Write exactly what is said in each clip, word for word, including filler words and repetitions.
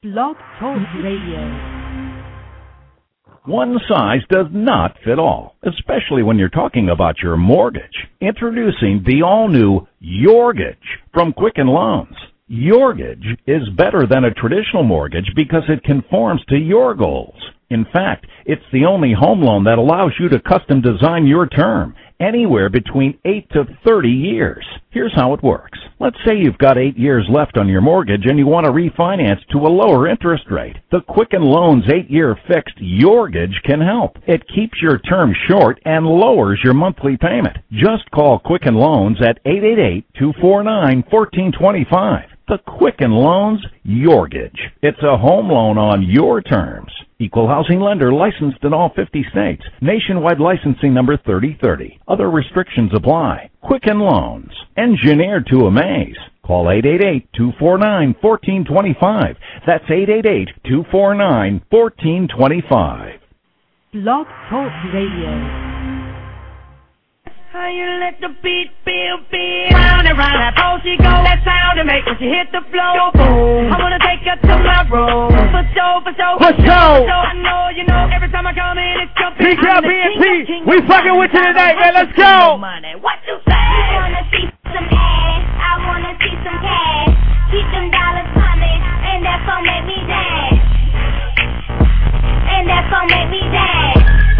Blog Talk Radio. One size does not fit all, especially when you're talking about your mortgage. Introducing the all-new Yorgage from Quicken Loans. Yorgage is better than a traditional mortgage because it conforms to your goals. In fact, it's the only home loan that allows you to custom design your term, anywhere between eight to thirty years. Here's how it works. Let's say you've got eight years left on your mortgage and you want to refinance to a lower interest rate. The Quicken Loans eight-year fixed Yorgage can help. It keeps your term short and lowers your monthly payment. Just call Quicken Loans at eight eight eight, two four nine, one four two five. The Quicken Loans Yorgage. It's a home loan on your terms. Equal housing lender licensed in all fifty states. Nationwide licensing number thirty thirty. Other restrictions apply. Quicken Loans. Engineered to amaze. Call eight eight eight, two four nine, one four two five. That's eight eight eight, two four nine, one four two five. Blog Talk Radio. How you let the beat feel big? Round and round that pole she go. That sound to make when she hit the floor. Boom. I wanna take her to my room. For sure, for sure. For sure. So I know, you know, every time I come in, it's jumping. P K B and T, we fucking with you tonight, man. Let's go. What you say? I wanna see some ass. I wanna see some cash. Keep them dollars coming, and that's gonna make me dance. And that's gonna make me dance.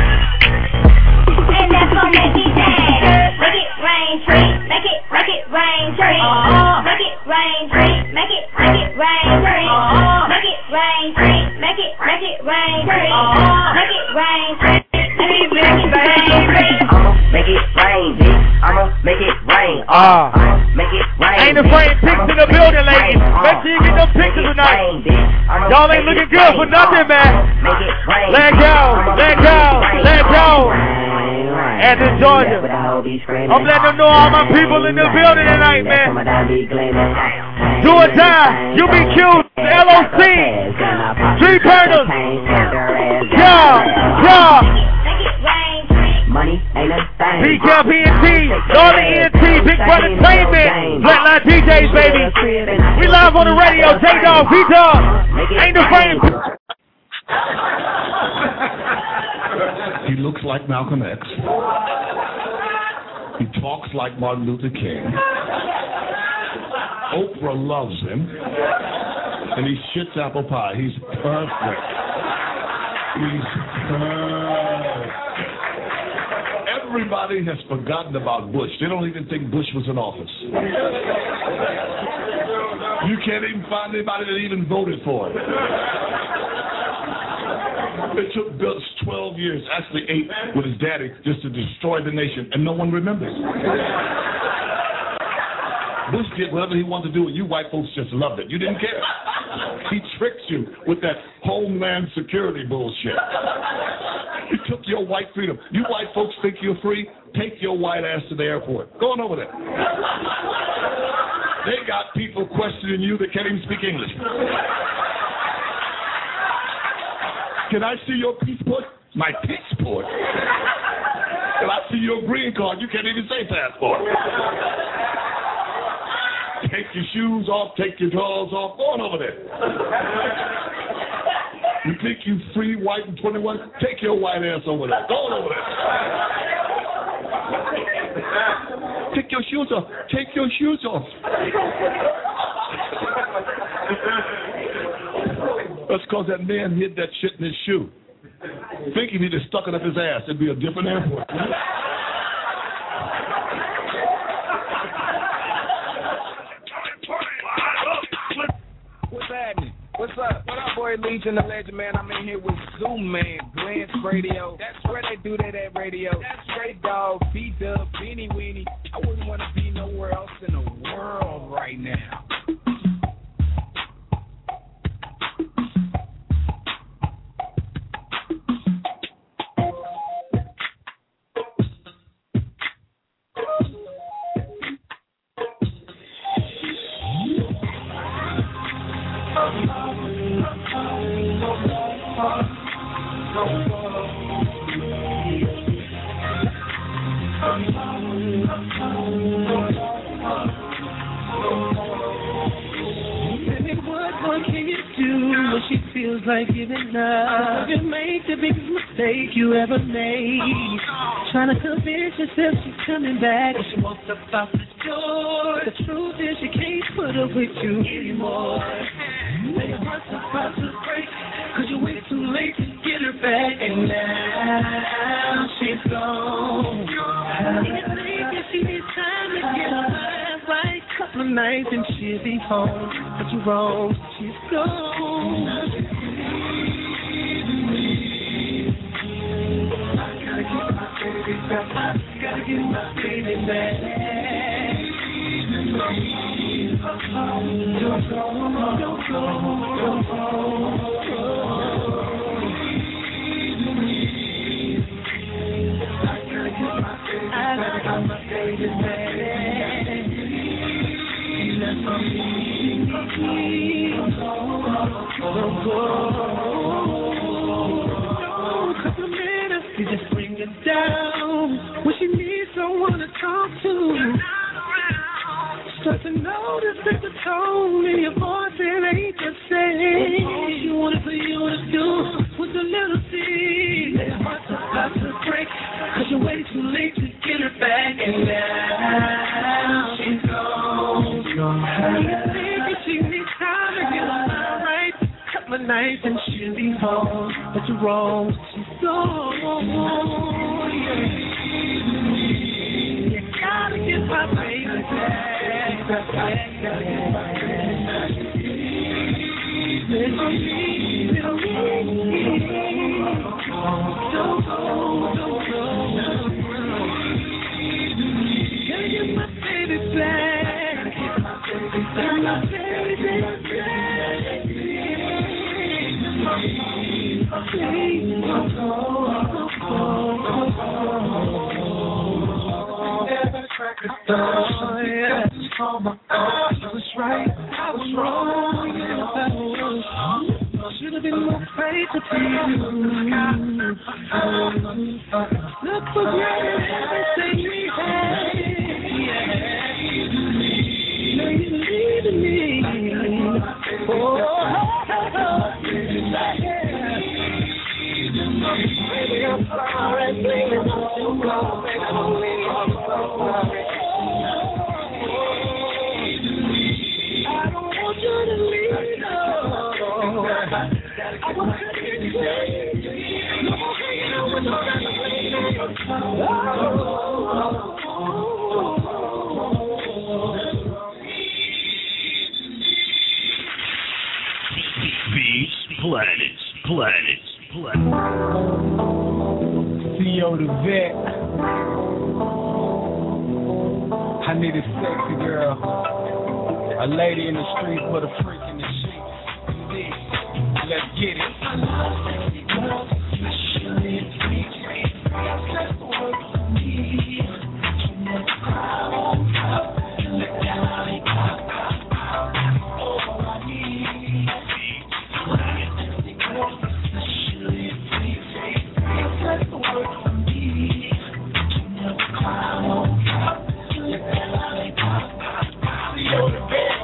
And that's gonna make me dance. Make it rain, tree. Make it, make it rain, tree. Make it rain, tree. Make it, make it rain, tree. Make it rain, tree. Make it, make it rain, tree. Make it rain, tree. Make it rain, I'ma make it rain, bitch. I'ma make it rain. Ah. I'ma make it rain. Ain't afraid of pics in the building, ladies. Make sure you get them pictures tonight. Y'all ain't looking good for nothing, man. Let go, let go, let go. Athens, Georgia. I'm letting them know all my people in the building tonight, man. Do or die. You be cute. L O C. Three Burners. Yeah, yeah. Money ain't a thing. B K P and T, Dolly E N T, Big Brother Entertainment, Flatline D Js, baby. We live on the radio. J-Dog, V-Dog. Ain't afraid. He looks like Malcolm X. He talks like Martin Luther King. Oprah loves him. And he shits apple pie. He's perfect. He's perfect. Everybody has forgotten about Bush. They don't even think Bush was in office. You can't even find anybody that even voted for it. It took Bill twelve years, actually eight, with his daddy, just to destroy the nation, and no one remembers. Bush did whatever he wanted to do, and you white folks just loved it. You didn't care. He tricked you with that homeland security bullshit. He took your white freedom. You white folks think you're free? Take your white ass to the airport. Go on over there. They got people questioning you that can't even speak English. Can I see your passport? My passport? Can I see your green card? You can't even say passport. Take your shoes off, take your drawers off, go on over there. You think you free, white, and twenty-one? Take your white ass over there. Go on over there. Take your shoes off. Take your shoes off. That's because that man hid that shit in his shoe. Thinking he just stuck it up his ass, it'd be a different airport. What's happening? What's up? What up, boy? Legion, the legend, man. I'm in here with Zoom Man, Glance Radio. That's where they do that at radio. That's straight dog, B-Dub, Beanie Weenie. I wouldn't want to be nowhere else in the world right now. What can you do? you when she feels like giving up. You make the biggest mistake you ever made. Trying to convince yourself she's coming back, but she won't step out the door. The truth is she can't put up with you anymore. Now your heart's about to break, cause you waited too late to get her back, and now she's gone. You think that she needs time to get her life right, couple of nights and she'll be home, but you're wrong, she's gone. I gotta get my baby back, I gotta get my baby back. Don't go, don't go, don't go. I gotta get my baby back. That's for me. Don't go. Couple of minutes, you just bring it down. When she needs someone to talk to. Start to notice that the tone in your voice, it ain't the same. You want it for you to do with a little thing. Your heart's about to break, cause you're way too late to get her back, and now she's gone. You think that she needs time to get her mind right, couple of nights and she'll be home, but you're wrong, she's gone. You gotta get my baby back. Don't go, don't go. Gotta get my baby back. Get my baby back. Please don't go, don't go. Never track a star, yeah. Oh my God, I was right, I was wrong, yeah, I was. Should have been more faithful to you. Look for great everything we had. Yeah. Now you're leaving me. Oh, baby, I'm sorry, baby, I'm so low, baby, I'm so sorry. Beats, planets, planets, planets. C O the vet. I need a sexy girl, a lady in the street, put a freak in the sheets. Let's get it. I love sexy girls, especially if they that's the word for me. You never cry on top, and let that lollipop pop out. All I need is sexy girls, especially if they that's the word for me. You never cry on top, and let that lollipop pop out. You're the best.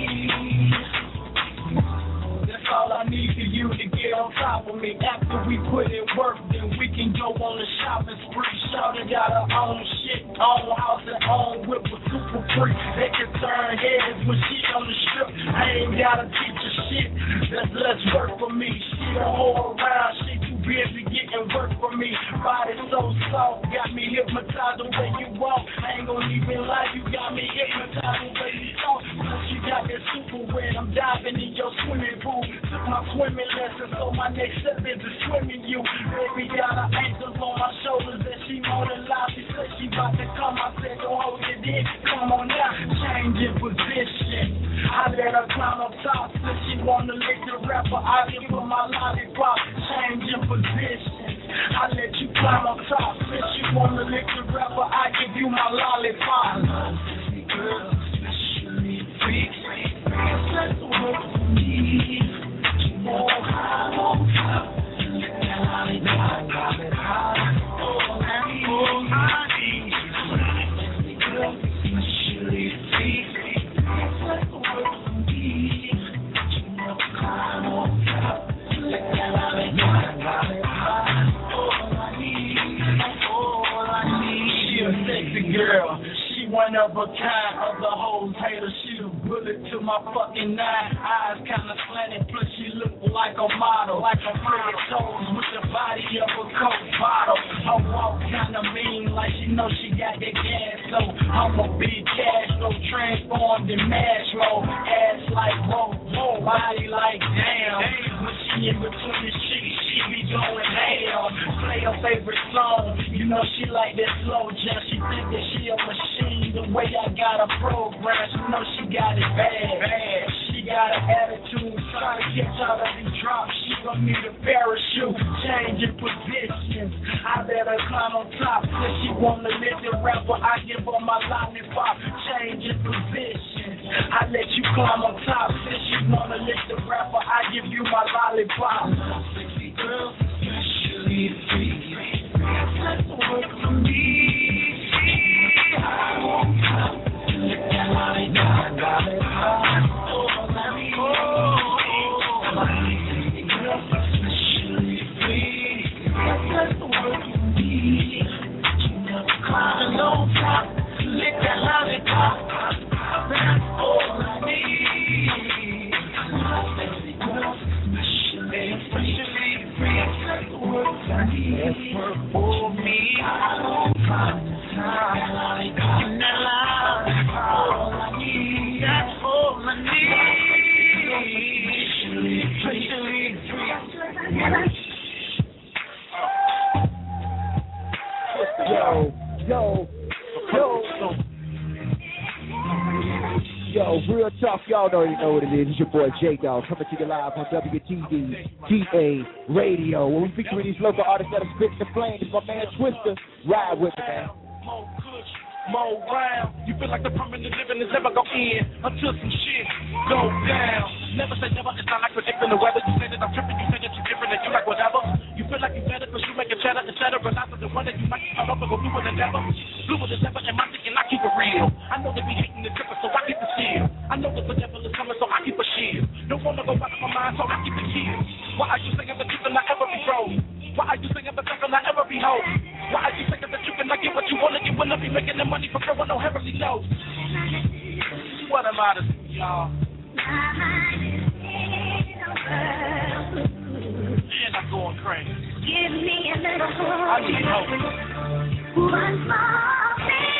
All I need for you to get on top of me. After we put in work, then we can go on the shopping spree. Shawty got her own shit, own house and own whip with super free. They can turn heads when she on the strip. I ain't gotta teach her shit. That's less work for me. She don't hold around, she too busy getting work for me. Body so soft, got me hypnotized the way you walk. I ain't gonna even lie, you got me hypnotized the way you talk. She got that super wet, I'm diving in your swimming pool. Took my swimming lessons, so my next step is to swim in you. Baby got her ankles on my shoulders and she more than live. She said she about to come, I said don't hold it in. Come on now, change in position. I let her climb up top, said she wanna lick the rapper. I give her my lollipop, change in position. I let you climb up top, said she wanna lick the rapper. I give you my lollipop. I love sexy girls, especially freaks. That's the word for me. Oh, high on top, let that lollipop pop it high. Oh, I need sexy girls, especially freaks. That's the word for me. You never climb on of a kind. Other hoes hate her, shoot a bullet to my fucking nine. Eyes kinda slanted, plus she look like a model. Like a pretty toes with the body of a Coke bottle. Her walk kinda mean, like she know she got that gas. So I'm a big cash flow, transformed in mash roll. Ass like whoa, whoa, body like damn. When she in between the sheets, she be going ham. Play her favorite song, you know she like that slow jump. She think that she a machine, the way I got her programmed. She know she got it bad, bad. She got an attitude, trying to catch out of these drops. She gon' need a parachute, changing positions. I let her climb on top, cause she wanna live the rapper. I give her my lollipop, changing positions. I let you climb on top, since you wanna live the rapper. I give you my lollipop. Sexy girl, especially free. That's the word for me. I won't stop. Lick that lollipop, lollipop. Oh, let me go. Sexy girl, especially free. That's the word for me. You never climb on top. Lick that lollipop. That's all I need. Sexy girl, especially free. That's the word for me. That's word for me. I don't climb the time. In that lollipop, all I need. That's all I need. Especially free. Yo, yo, yo. Yo, real talk, y'all already know what it is. It's your boy J-Dog coming to you live on W T D T A Radio. When we featuring these local artists that are spitting the flames, my man Twister, ride with me, man. More round, you feel like the permanent living is never go in until some shit go down. Never say never, it's not like predicting the weather. You say that I'm tripping, you say that you're different, and you like whatever. You feel like you better because you make a chatter, et cetera. But not the one that you might come up and go blue with the devil. Blue with the devil, and my thinking I keep it real. I know they be hating the tripping, so I keep it still. I know that the devil is coming, so I keep a shield. Don't wanna go out of my mind, so I keep it chill. Why are you saying that you cannot ever be broke? Why are you saying that you cannot ever be hope? Why are you saying that you cannot get what you want to get when I be making the money for girl with no heavenly notes? What am I to do, y'all? And I'm going crazy. Give me a little hope. I need hope. One small thing.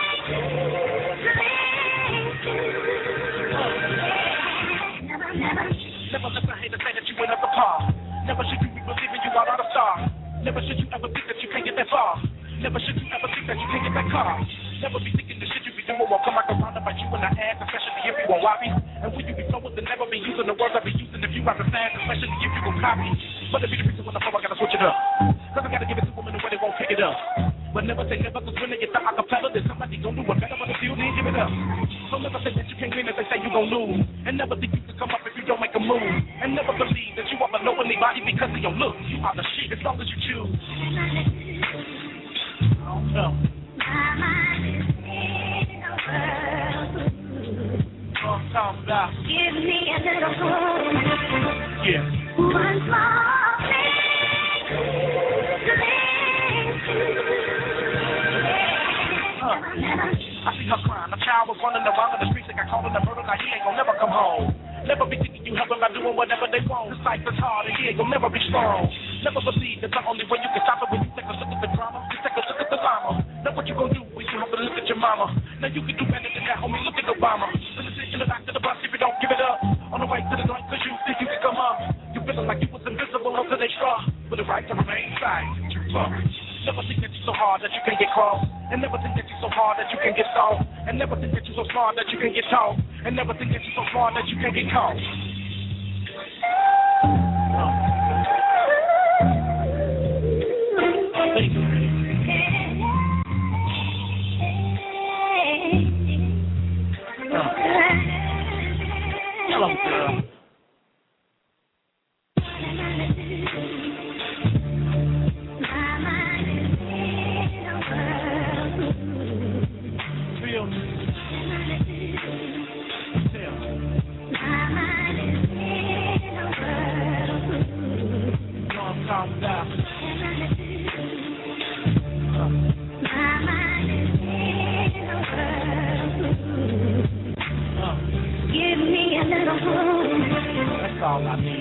Never, never. Never listen, hate to say that you went up the par. Never should you be believing you are not a star. Never should you ever think that you can't get that far. Never should you ever think that you can't get that car. Never be thinking the shit you be doing won't come back around and bite you in the ass, especially if you won't whoppy. And when you be flowing, then never be using the words I be using if you have the fast, especially if you go copy. But if you the reason when the flow, I gotta switch it up. Cause I gotta give it to women the way they won't pick it up. But never say never, cause when they get the acapella, then somebody gon' do it better, but if you didn't give it up. So never say that you can't win if they say you gon' lose. And never think you can come up if you don't make a move. And never believe that you are below anybody because of your look. You are the shit as long as you choose. I don't know. I'm talking about. Give me a little hope. Yeah. One small thing. I see her crying. A child was running around in the streets. They got caught in the murder. Now he ain't gonna never come home. Never be thinking you helping by doing whatever they want. This life is hard and he ain't gonna never be strong. Never believe that the only way you can stop it when you take a look at the drama. You take a look at the llama. Know what you gonna do when you have to look at your mama. Now you can do better than that, homie. Look at Obama. The decision to back to the bus if you don't give it up. On the way to the joint cause you think you can come up. You feeling like you was invisible until they struck. With the right to remain silent. You fuck. Never think that you're so hard that you can get crossed. And never think that you're so hard that you can get soft. And never think that you're so smart that you can get taught. And never think that you're so smart that you can get caught. Thank you. Hello, girl. Feel me. Tell me. all I need.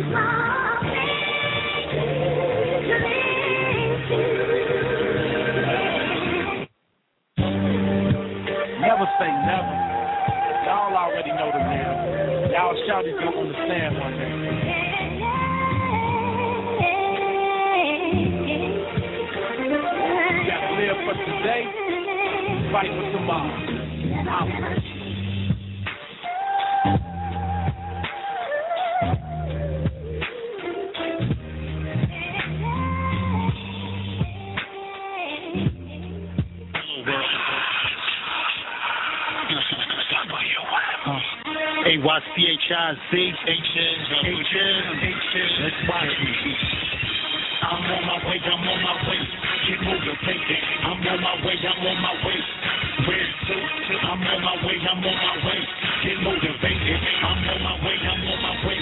Never say never. Y'all already know the real. Y'all shouties gonna understand one day. You gotta live for today, fight for tomorrow. I'm A Y C H I Z H N H N Let's watch me. I'm on my way, I'm on my way. Get motivated. I'm on my way, I'm on my way. Where's to? I'm on my way, I'm on my way. Get motivated. I'm on my way, I'm on my way.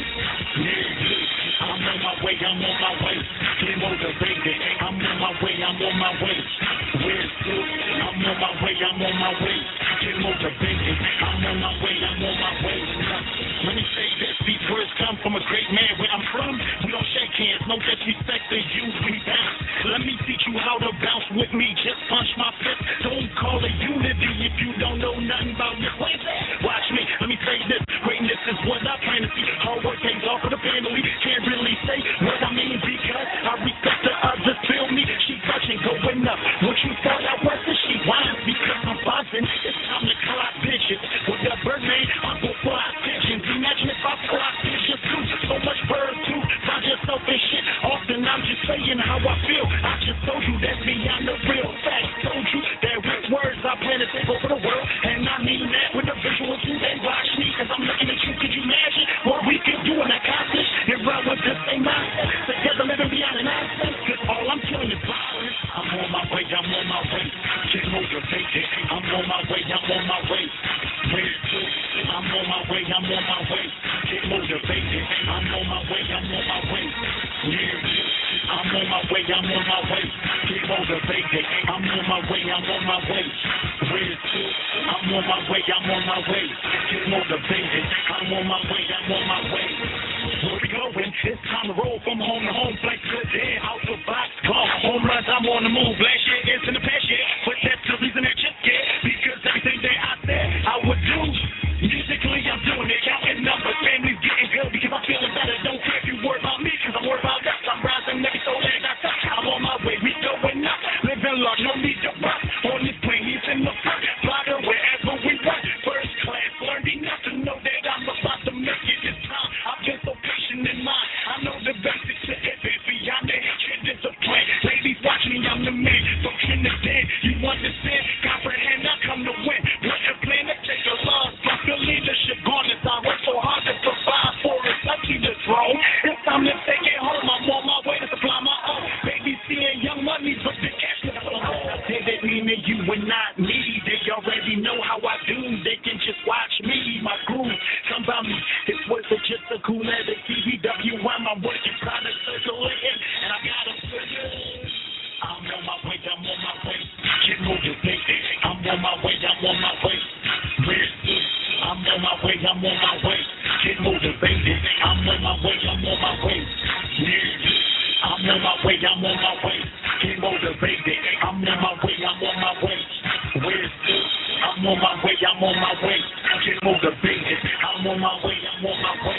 Yeah, I'm on my way, I'm on my way. Get motivated. I'm on my way, I'm on my way. Where's to? I'm on my way, I'm on my way. Get motivated. I'm on my way, I'm on my way. Let me say this, these words come from a great man. Where I'm from, we don't shake hands, no disrespect to you, we bounce. Let me teach you how to bounce with me, just punch my fist. Don't call it unity if you don't know nothing about this. Watch me, let me say this, greatness is what I plan to see. Hard work pays off for the family, can't really say what I mean because I respect the others, feel me? She touching, going up, what you thought I wasn't, she whines because I'm buzzing. It's time to clock bitches, with the Birdman, I'm go fly pigeons. Imagine if I fly pigeons too, so much bird too, find yourself in shit. Often I'm just saying how I feel, I just told you that's beyond the real facts. Told you that with words I plan to take over the world, and I mean that with the visuals you they watch me, cause I'm looking at you, could you imagine what we could do and accomplish and run with the same mindset, together living beyond an accent, cause all I'm killing is violence. I'm on my way, I'm on my way, get motivated, I'm on my way, I'm on my way, where's to? I'm on my way, I'm on my way, get motivated, I'm on my way, I'm on my way, yeah, I'm on my way, I'm on my way, get motivated, I'm on my way, I'm on my way, where's to? I'm on my way, I'm on my way, get motivated, I'm on my way, I'm on my way. Where we going? It's time to roll from home to home, like good day, out the box, call home runs, I'm on the move, last year, it's in the past year, but that's the reason that you're scared, because everything that I said I would do, musically I'm doing it, counting numbers, family's getting good, because I'm feeling better, don't care if you worry about me, because I'm worried about us, I'm rising every soul that I touch, I'm on my way, we going up, living large, no need to rush, on this plane, he's in the front, fly to wherever we run, first class, learned enough to know that I'm about to make it this time, I've been so patient in mind, I know the basics to it, beyond the hatred is a plan, ladies watch me, I'm the man, don't understand, you understand, comprehend, I come to win, what a plan to take a loss, my feel leadership gone, as I work so hard to provide for us, I see the throne, it's time to take it home, I'm on my way to supply my own, baby seeing young money, but the cash is on hold, they didn't mean that you and not me, they already know how I do, they can just watch me, my groove, come by me, it wasn't just a cool letter, C B W, I'm working, product circulating, and I got them figured. I'm on my way, I'm on my way, get motivated, I'm on my way, I'm on my way, where's this? I'm on my way, I'm on my way, get motivated, I'm on my way, I'm on my way, yeah, I'm on my way, I'm on my way, get motivated, I'm on my way, I'm on my way, where's this? I'm on my way, I'm on my way, get motivated, I'm on my way, I'm on my way.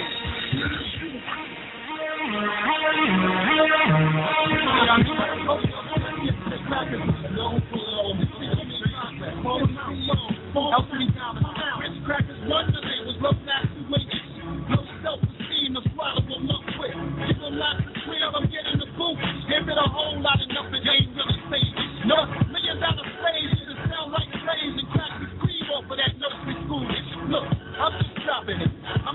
Crackers wonder they was low class wages, no self-esteem, to swallow them up quick. Give them lots of real, I'm getting the boot. Give it a whole lot of nothing, they ain't really saying. No, million dollar slaves, it sound like slaves and crack the cream off of that nursery school. Look, I'm just dropping it. I'm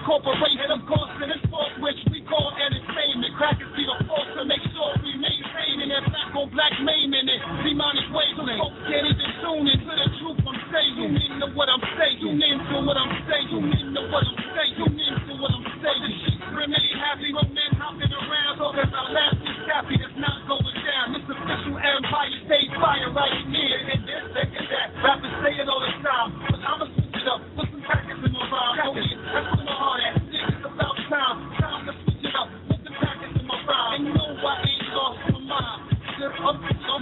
corporation, of course, in this force which we call entertainment. Crackers be the force to make sure we maintain in that black on black maiming it. Demonic ways, so folks can't even tune into the truth I'm saying. Tune into what I'm saying. Tune into what I'm saying. Tune into what I'm saying. Tune into what I'm saying. The shit's really happy, no men hopping around, so there's our last is happy. It's not going down. This official empire stays fire right here. And this, that, and that. Rappers say it all the time, but I'ma switch it up. Put some crackers in my rhyme. Oh yeah, that's where my heart at. It's about time. Time to switch it up. Put some crackers in my rhyme. And you know why I ain't lost my mind. Just up, um.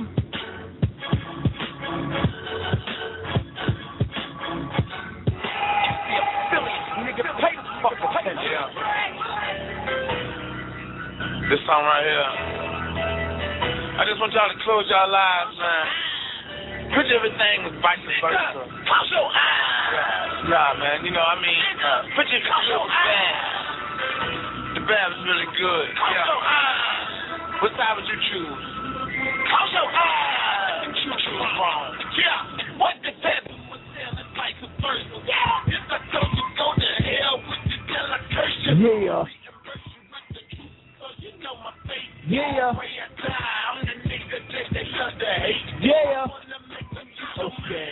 This song right here, I just want y'all to close y'all lives, man. Put everything with vice versa. Close your eyes. Yeah, man. You know, I mean, uh, put your close your eyes. The band is really good. Close yeah. your eyes. What side would you choose? Close your eyes. And you choose wrong. Yeah. What the devil was selling vice versa? Yeah. If I told you go to hell, would you tell I curse you? Yeah. Yeah. I'm the nigga that they love to hate. Yeah. Okay.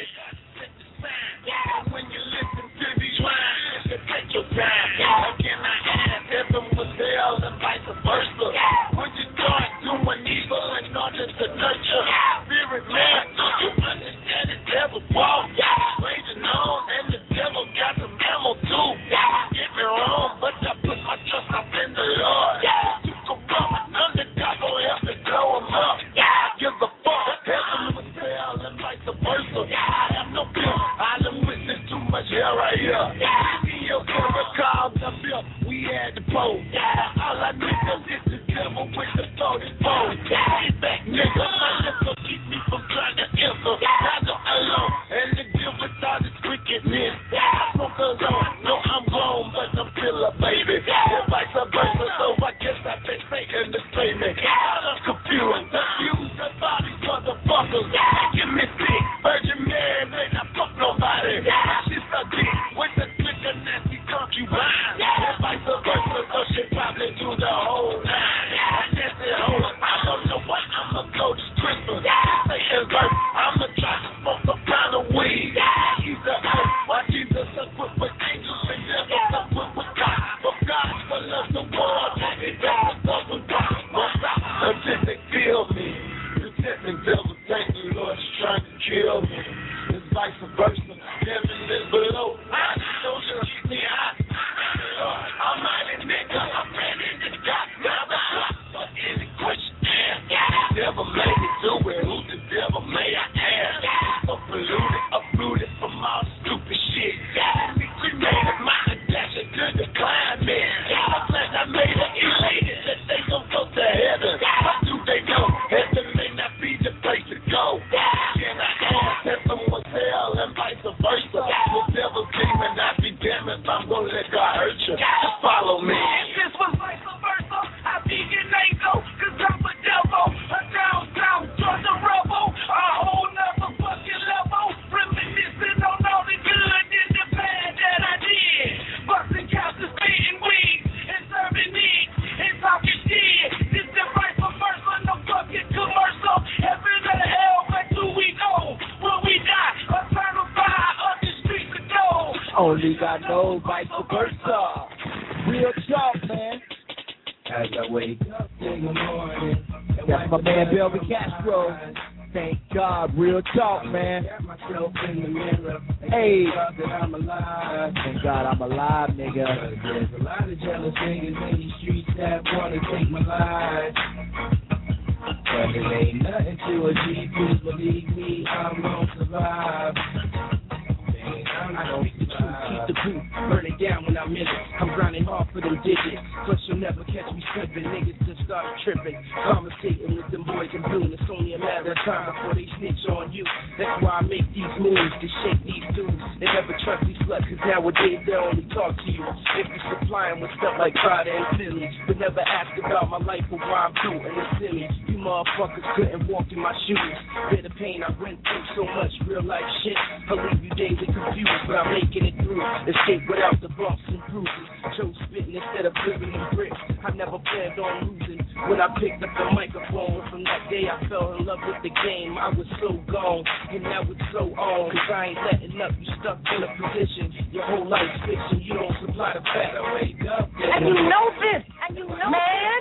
When you listen to these rhymes, you take your time. How can I ask heaven was hell and vice versa? When you start doing evil in order to nurture spirit, man, don't you understand the devil's walk? Raging on, and the devil got some ammo too. Get me wrong, but I put my trust up in the Lord. You can run under God, go help me blow him up. I give a fuck. Heaven was hell and vice versa. I have no fear. I done witnessed too much hell right here. See your camera called up here. We had the pole. All I need is the devil with the loaded pole. Get back, nigga. My lips keep me from trying to answer. I know alone. And the deal with all this wickedness. I smoke alone. No, I'm grown, but I'm still a baby. And vice versa. So I guess I been Satan to play me. I'm confused. Confused about these motherfuckers. Give me sick. Virgin Mary, man, I fuck nobody. She's a dick with the clicker nasty concubine. And vice versa, so she probably do the whole nine. And that's it, hold up. I don't know what I'ma go this Christmas. Satan's birth, I'ma try to smoke some kind of weed. He's the earth, why Jesus equipped with angels and devils equipped with God. For God for love the world, he doesn't love with God. Until they kill me. The devil, thank you, Lord, is trying to kill me. It's vice versa. Heaven is below. I know you keep me hot. I'm not a nigga. I'm ready to die. Now the clock for any question. The devil made me do it. Who the devil may I ask? So polluted, uprooted from all stupid shit. We cremated my attention to the climate. I'm glad I made it elated that they gon' go to heaven. How do they know? Heaven may not be the place to go. Can I ask if someone's hell and vice versa? The devil's demon, I be damned if I'm gonna let God hurt you. Just follow me. If this was vice versa, I'd be your Nago, cause I'm a devil, a downtown Georgia rebel, a whole nother fucking level, reminiscing on all the good in the bad that I did. Busting couches, spitting weeds, and serving needs, and talking shit. This the vice versa, no fucking commercial. Heaven or hell, where do we go? Will we die? Eternal fire on the streets of gold. Only God knows, vice versa. Real talk, man. As I wake up in the morning, that's my man, Belvin Castro. Thank God, real talk, man. myself in the mirror. Hey, God that I'm alive. thank God I'm alive, nigga. There's a lot of jealous niggas in these streets that wanna take my life. But it ain't nothing to a G, please believe me, I'm gonna survive. I know the truth, keep the proof, burn it down when I'm in it. I'm grinding hard for them digits, plus you'll never catch me slipping. Niggas just start tripping, conversating with them boys in blue. It's only a matter of time before they snitch on you. That's why I make these moves to shake these dudes. They never trust these sluts, cause nowadays they only talk to you if you supply them with stuff like Prada and Philly. But never ask about my life or why I'm doing it silly. You motherfuckers couldn't walk in my shoes. Bear the pain I went through, so much real life shit. I'll leave you daily confused, but I'm making it through. Escape without the bumps and bruises. chose spitting instead of flipping them bricks. I never planned on losing when I picked up the microphone. From that day I fell in love with the game. I was so gone, and now it's so on. Cause I ain't letting up, you stuck in a position. Your whole life's fiction, you don't supply the fact. I wake up, and you know this, and you know, man.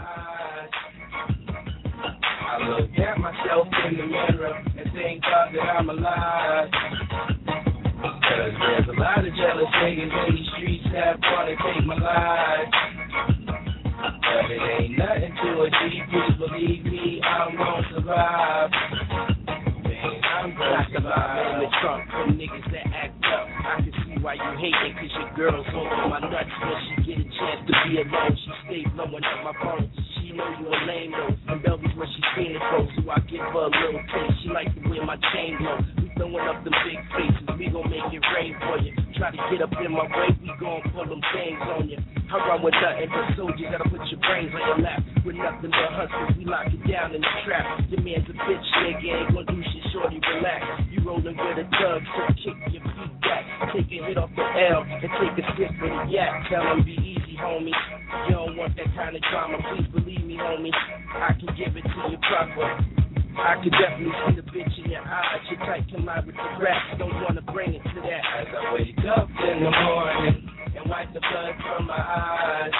I look at myself in the mirror and thank God that I'm alive. Cause there's a lot of jealous niggas in these streets that wanna take my life. But it ain't nothing to a G, please believe me, I'm gonna survive. Man, I'm gonna survive. In the trunk for niggas that act up. I can see why you hating, cause your girl's over my nuts. When she get a chance to be alone, she stay blowing up my phone. She know you a lame though, and Belvy's where she seen it go. So I give her a little taste, she like to wear my chain low. We throwing up them big faces, we gon' make it rain for you. Try to get up in my way, we gon' pull them things on you. I run with nothing but soldiers, gotta put your brains on your lap. With nothing but hustlers, we lock it down in the trap. Your man's a bitch, nigga, ain't gon' do shit, shorty, relax. You rollin' with a thug, so kick your feet back. Take a hit off the L, and take a sip of the yak. Tell him be easy, homie. You don't want that kind of drama, please believe me, homie. I can give it to you proper. I can definitely see the bitch in your eyes. Your type can lie with the rap, don't wanna bring it to that. As I wake up in the morning and wipe the blood from my eyes,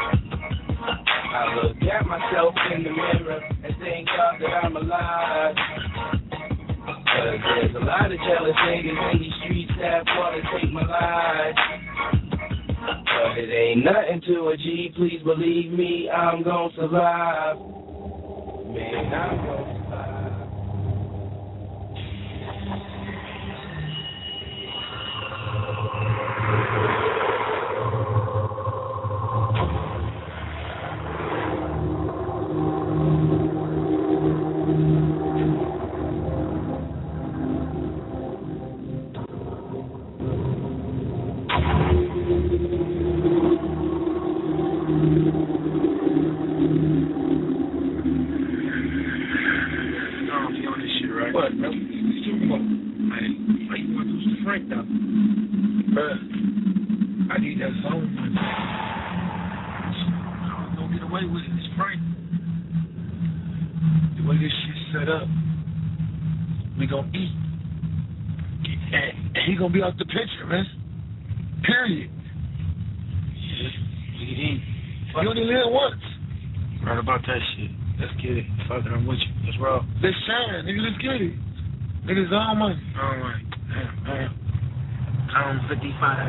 I look at myself in the mirror and thank God that I'm alive. Cause there's a lot of jealous niggas in these streets that wanna take my life. But it ain't nothing to a G, please believe me, I'm gon' survive. Man, I'm gon' survive. Be out the picture, man. Period. Yeah, you only live once. Right about that shit. Let's get it. Fuck it, I'm with you. Let's roll. Let's shine, nigga. Let's get it. Niggas all money. All right. Damn, damn. Pound fifty-five.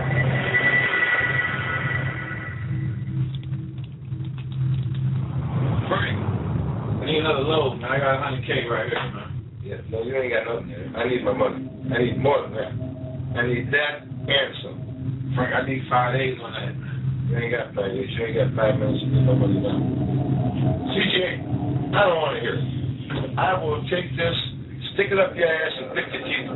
Frank, I need another load, man. I got one hundred K right here, man. Yeah, no, you ain't got nothing. I need my money. I need more than that. I need that and some. Frank, I need five days on that. You ain't got five days. You ain't got five minutes to get no money down. C J, I don't want to hear it. I will take this, stick it up your ass, and pick your teeth.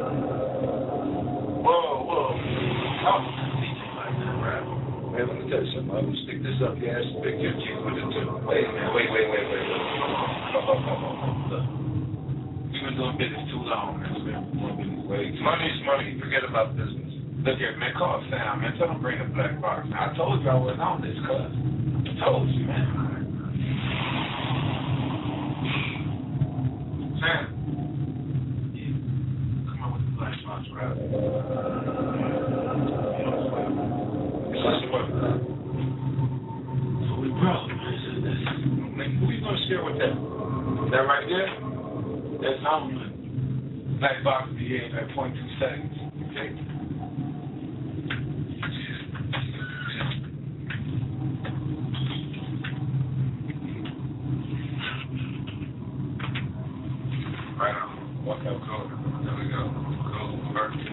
Whoa, whoa. Oh. Man, let me tell you something. I will stick this up your ass and pick your teeth with it too. Wait, man. Wait, wait, wait, wait, wait. Oh, oh, oh, oh. Look. We've been doing business too long, man. Wait, money's money. Forget about business. Look here, man. Call Sam, man. Tell him bring the black box. Now, I told you I wasn't on this, cuz. I told you, man. Sam. Yeah. Come on with the black box, right? What's the money? So we broke, man. Who you gonna share with that? That right there? That's our money. Black box will be here in like point two seconds. Okay? Right on. Walk out cold. There we go. Cold. Perfect.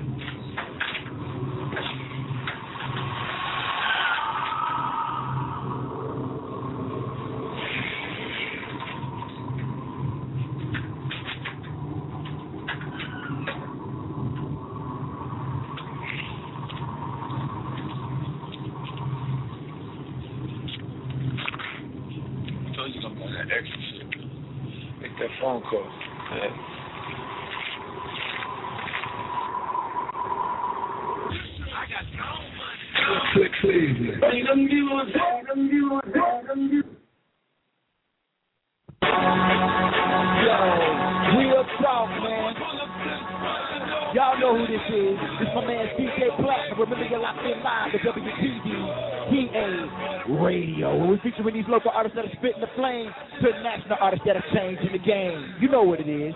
Extra shit. Make that phone call. Yeah. Click, click. music. Bring the music. Bring the music. Bring the music. Yo, real talk, man. Y'all know who this is. This my man D J Black. Remember, you're locked in live to W T D P A Radio. We're featuring these local artists that are spitting the flame to national artists that are changing the game. You know what it is.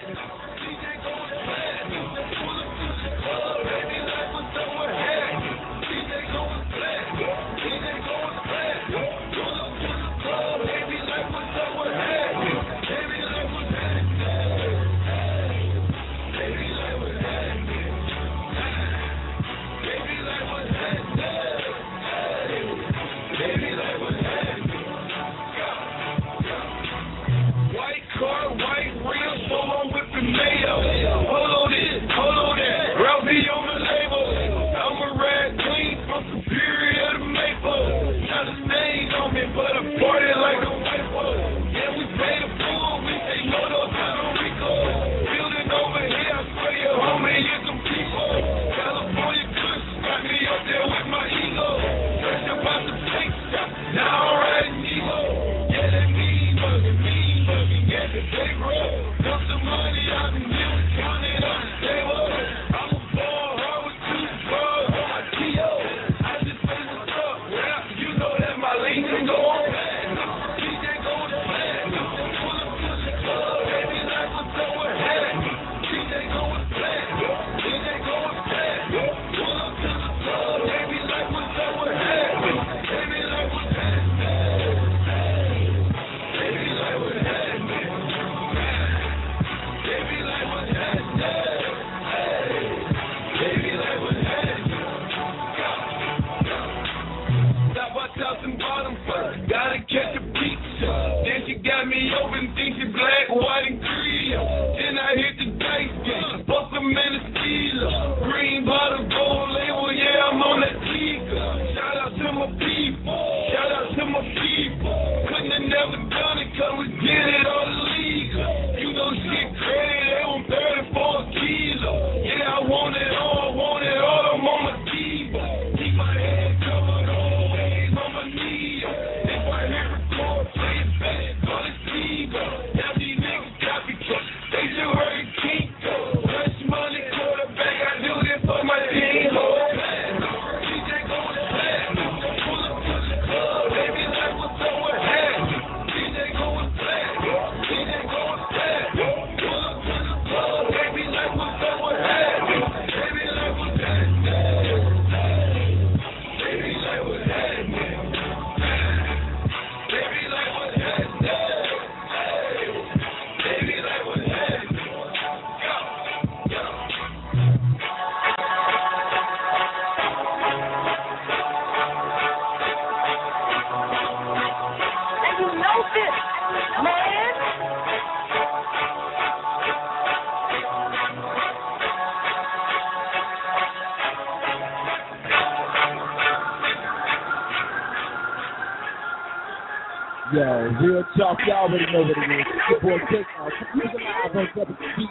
Yo, real talk, y'all already know what it is. It's your boy Jake now. Computer Live on W T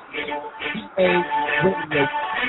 A Radio.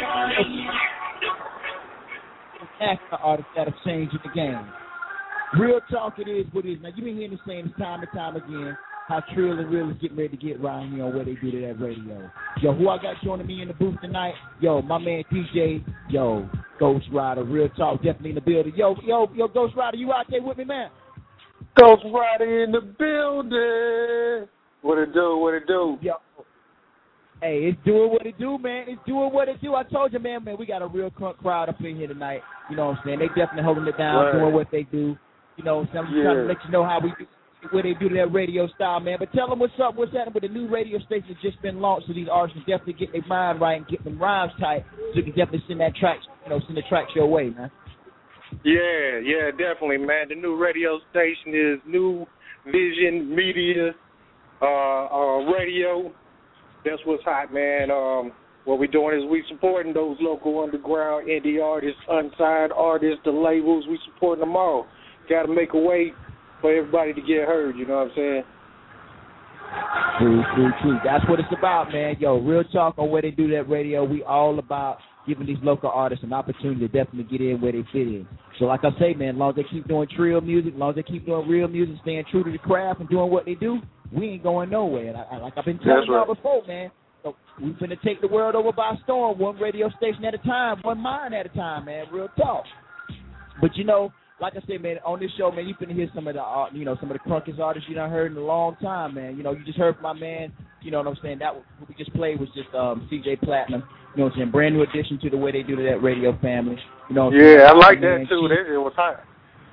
National artists that are changing the game. Real talk, it is what it is. Now, you've been hearing the same time and time again how Trill and Real is getting ready to get around here on where they do to that radio. Yo, who I got joining me in the booth tonight? Yo, my man D J. Yo, Ghost Rider. Real talk, definitely in the building. Yo, yo, yo, Ghost Rider, you out there with me, man? Ghost Rider in the building. What it do? What it do? Yo. Hey, it's doing what it do, man. It's doing what it do. I told you, man, man, we got a real crunk crowd up in here tonight. You know what I'm saying? They definitely holding it down, right. Doing what they do. You know, so I'm just yeah. trying to let you know how we do, where they do that radio style, man. But tell them what's up, what's happening with the new radio station that's just been launched, so these artists can definitely get their mind right and get them rhymes tight, so you can definitely send that track, you know, send the tracks your way, man. Yeah, yeah, definitely, man. The new radio station is New Vision Media uh, uh, Radio. That's what's hot, man. Um, what we're doing is we supporting those local underground indie artists, unsigned artists, the labels. We supporting them all. Got to make a way for everybody to get heard, you know what I'm saying? True, true, true. That's what it's about, man. Yo, real talk on where they do that radio. We all about giving these local artists an opportunity to definitely get in where they fit in. So like I say, man, as long as they keep doing trill music, as long as they keep doing real music, staying true to the craft and doing what they do, we ain't going nowhere. And I, I, like I've been telling y'all right. before, man, so we finna take the world over by storm, one radio station at a time, one mind at a time, man, real talk. But, you know, like I said, man, on this show, man, you finna hear some of the, uh, you know, some of the crunkest artists you done heard in a long time, man. You know, you just heard from my man, you know what I'm saying, that what we just played was just um, C J Platinum. You know what I'm saying? Brand new addition to the way they do to that radio family. You know what I'm yeah, saying? I like man, that too. That, it was hot.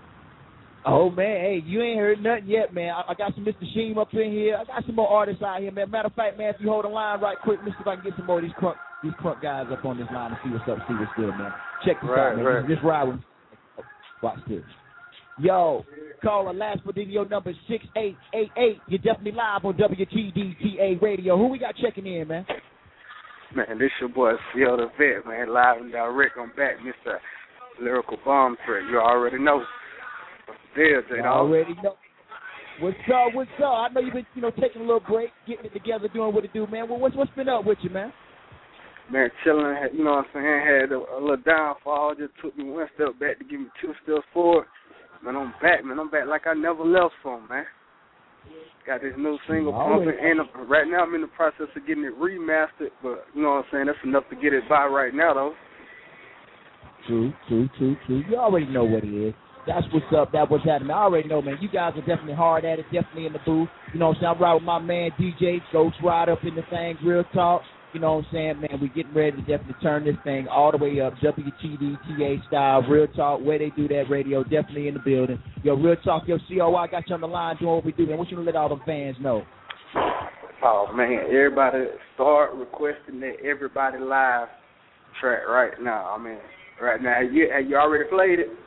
Oh, man, hey, you ain't heard nothing yet, man. I, I got some Mister Sheem up in here. I got some more artists out here, man. Matter of fact, man, if you hold the line right quick, let's see if I can get some more of these crunk, these crunk guys up on this line and see what's up, see what's good, man. Check this right, out, man. Right. This, this ride with watch this. Yo, call a last video number six eight eight eight. You're definitely live on W T D T A Radio. Who we got checking in, man? Man, this your boy, Seal the Vet, man, live and direct. I'm back, Mister Lyrical Bomb Threat. You already know. There, J-Dog. Already know. What's up, what's up? I know you've been, you know, taking a little break, getting it together, doing what it do, man. Well, what's, what's been up with you, man? Man, chilling, you know what I'm saying, had a, a little downfall, just took me one step back to give me two steps forward. Man, I'm back, man. I'm back like I never left from, man. Got this new single pumping, and right now I'm in the process of getting it remastered, but you know what I'm saying, that's enough to get it by right now, though. True, true, true, true. You already know what it is. That's what's up. That's what's happening. I already know, man. You guys are definitely hard at it, definitely in the booth. You know what I'm saying? I'm riding with my man D J Ghost Ride up in the thing, real talk. You know what I'm saying, man? We're getting ready to definitely turn this thing all the way up, W T D T A style, real talk, where they do that radio, definitely in the building. Yo, real talk, yo, C O I got you on the line doing what we do, man. What you want to let all them fans know? Oh, man, everybody start requesting that Everybody Live track right now. I mean, right now, have you, have you already played it?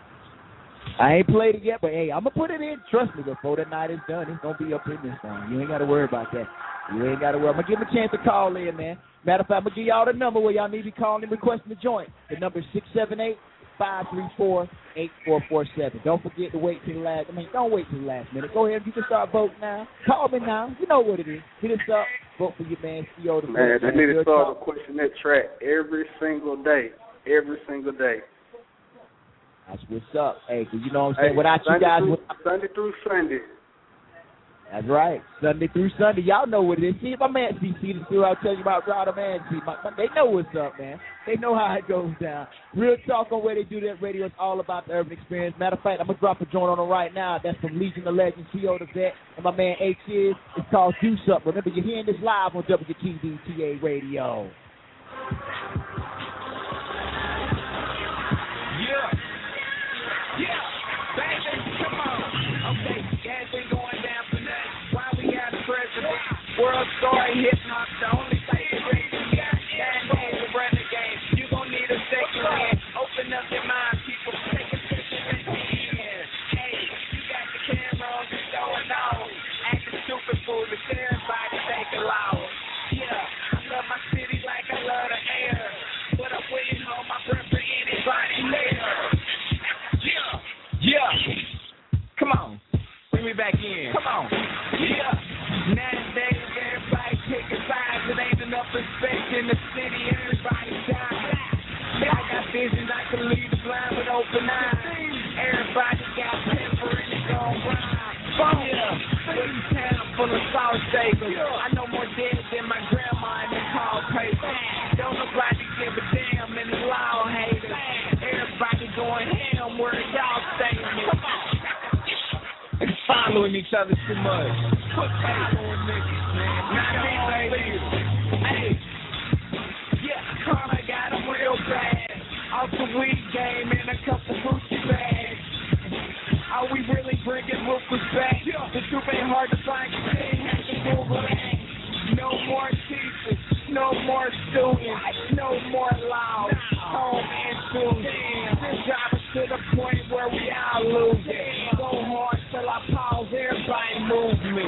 I ain't played it yet, but, hey, I'm going to put it in. Trust me, before the night is done, it's going to be up in this thing. You ain't got to worry about that. You ain't got to worry. I'm going to give him a chance to call in, man. Matter of fact, I'm going to give y'all the number where y'all need to be calling and requesting the joint. The number is six seven eight, five three four, eight four four seven. Don't forget to wait till the last, I mean, don't wait till the last minute. Go ahead, you can start voting now. Call me now. You know what it is. Hit us up. Vote for your man, C O. Man, they need to start requesting that track every single day. Every single day. That's what's up. Hey, cause you know what I'm saying? Hey, Without Sunday you guys. Through, with, Sunday through Sunday. That's right. Sunday through Sunday. Y'all know what it is. See, my man C C, the still I'll tell you about Ryder Man. See, my, my, they know what's up, man. They know how it goes down. Real talk on where they do that radio. It's all about the urban experience. Matter of fact, I'm going to drop a joint on them right now. That's from Legion of Legends, C O the Vet, and my man H is. It's called Do Something. Remember, you're hearing this live on W T D T A Radio. Yeah. Yeah. Baby, come on. Okay, gas ain't going down for nothing. Why we got the president? World story hitting up. The only thing is racing. Gas ain't to run the game. You gon' need a second hand. Open up your mind, people. Take a picture and see in. Hey, you got the camera on, you going on. Acting stupid fool, but everybody take a loud. Yeah, I love my city like I love the air. But I'm waiting on my breath for anybody there. Yeah, yeah. Come on. Bring me back in. Come on. Yeah. Nowadays, everybody taking sides. It ain't enough respect in the city. Everybody's dying. I got visions. I can lead the blind with open eyes. Everybody got temper and it's gon' rhyme. Yeah. This town full of salt shakers. I know more dead than my grandma in the call paper. Don't nobody give a damn and the loud haters. Everybody going ham where y'all staying. And following each other too much. Quit following niggas, man. Not me, baby. Hey. Yeah, karma got them real bad. Off the weed game and a couple Gucci bags. Are we really bringing Rufus back? The truth ain't hard to find. You can't have to Google that. No more teachers. No more students. No more loud. Home and students. This drive us to the point where we all lose it. Go hard till I pause. Everybody move me.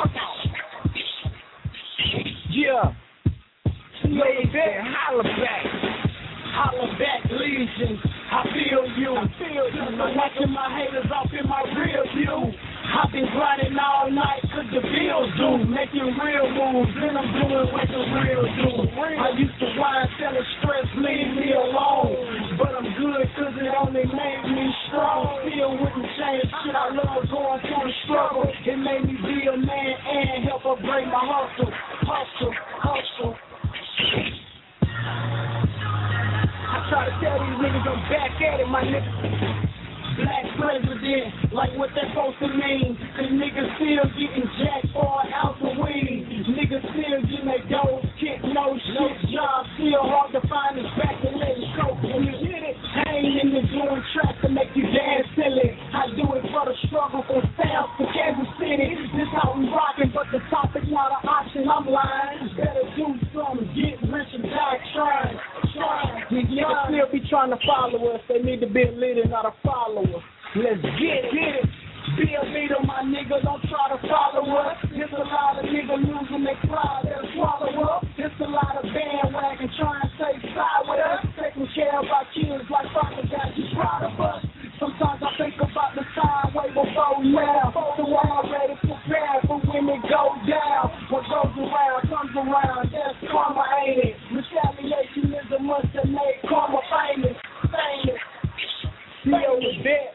Yeah. Lay there. Holla back. Holla back, Legion. I feel you. I feel you. I'm watching my haters off in my rear view. I've been grinding all night cause the bills do. Making real moves, then I'm doing what the real do. I used to whine, selling stress, leave me alone. But I'm good cause it only made me strong. shit I love going through the struggle. It made me be a man and help upgrade my hustle. Hustle, hustle. I try to tell these niggas I'm back at it, my nigga. Black president, like what that supposed to mean? Cause niggas still getting jacked for an ounce of weed. Niggas still getting their dough, kick no shit. Job still hard to find his back and let it go. And you get it? I ain't in the doing trap to make you dance silly. I do it for the struggle from South to Kansas City. This how we rockin', but the topic's not an option. I'm lying. Better do something, get rich and die trying. Trying. These niggas still be trying to follow us. They need to be a leader, not a follower. Let's get it, get it. Be a leader, my nigga, don't try to follow us. There's a lot of niggas losing their pride, they'll swallow up. There's a lot of bandwagon trying to stay side with us. Taking care of our kids like Father God, you proud of us. Sometimes I think about the time way before now. So I'm already prepared for when it goes down. What goes around comes around, that's karma, ain't it? Retaliation is a must that made karma famous, famous. Leo was dead.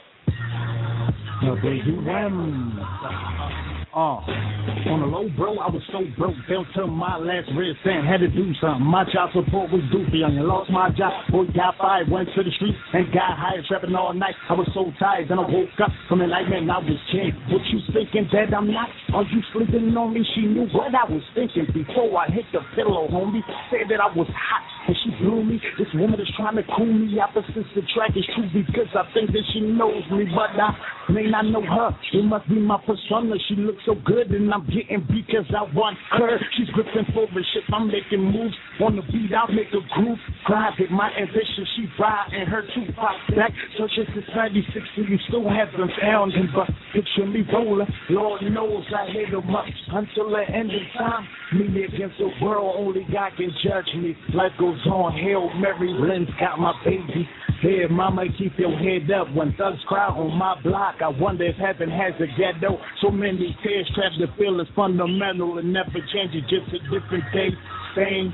No, they do them. Uh, on the low, bro, I was so broke. Fell to my last red cent. Had to do something. My child support was doofy. I lost my job. Boy, got fired. Went to the street and got hired. Trapping all night. I was so tired. Then I woke up from enlightenment. I was changed. What you thinking that I'm not? Are you sleeping on me? She knew what I was thinking before I hit the pillow, homie. Said that I was hot and she blew me. This woman is trying to cool me. Opposites attract is true because I think that she knows me, but I may not know her. It must be my persona. She looks so good and I'm getting beat because I want her. She's gripping for the shit. I'm making moves on the beat. I'll make a groove. Drive it, my ambition. She ride and her two pop back. Such as this ninety-six and you still haven't found him, but picture me rolling. Lord knows I hit him up until the end of time. Me against the world, only God can judge me. Life goes on. Hail Mary, Lynn's got my baby. Hey, mama, keep your head up. When thugs cry on my block, I wonder if heaven has a ghetto. So many tears trapped to feel is fundamental and never changes, just a different day. Same.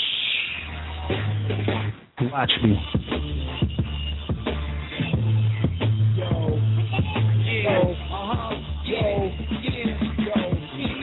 Watch me. Yo, yeah, uh-huh, yo, yeah, yo,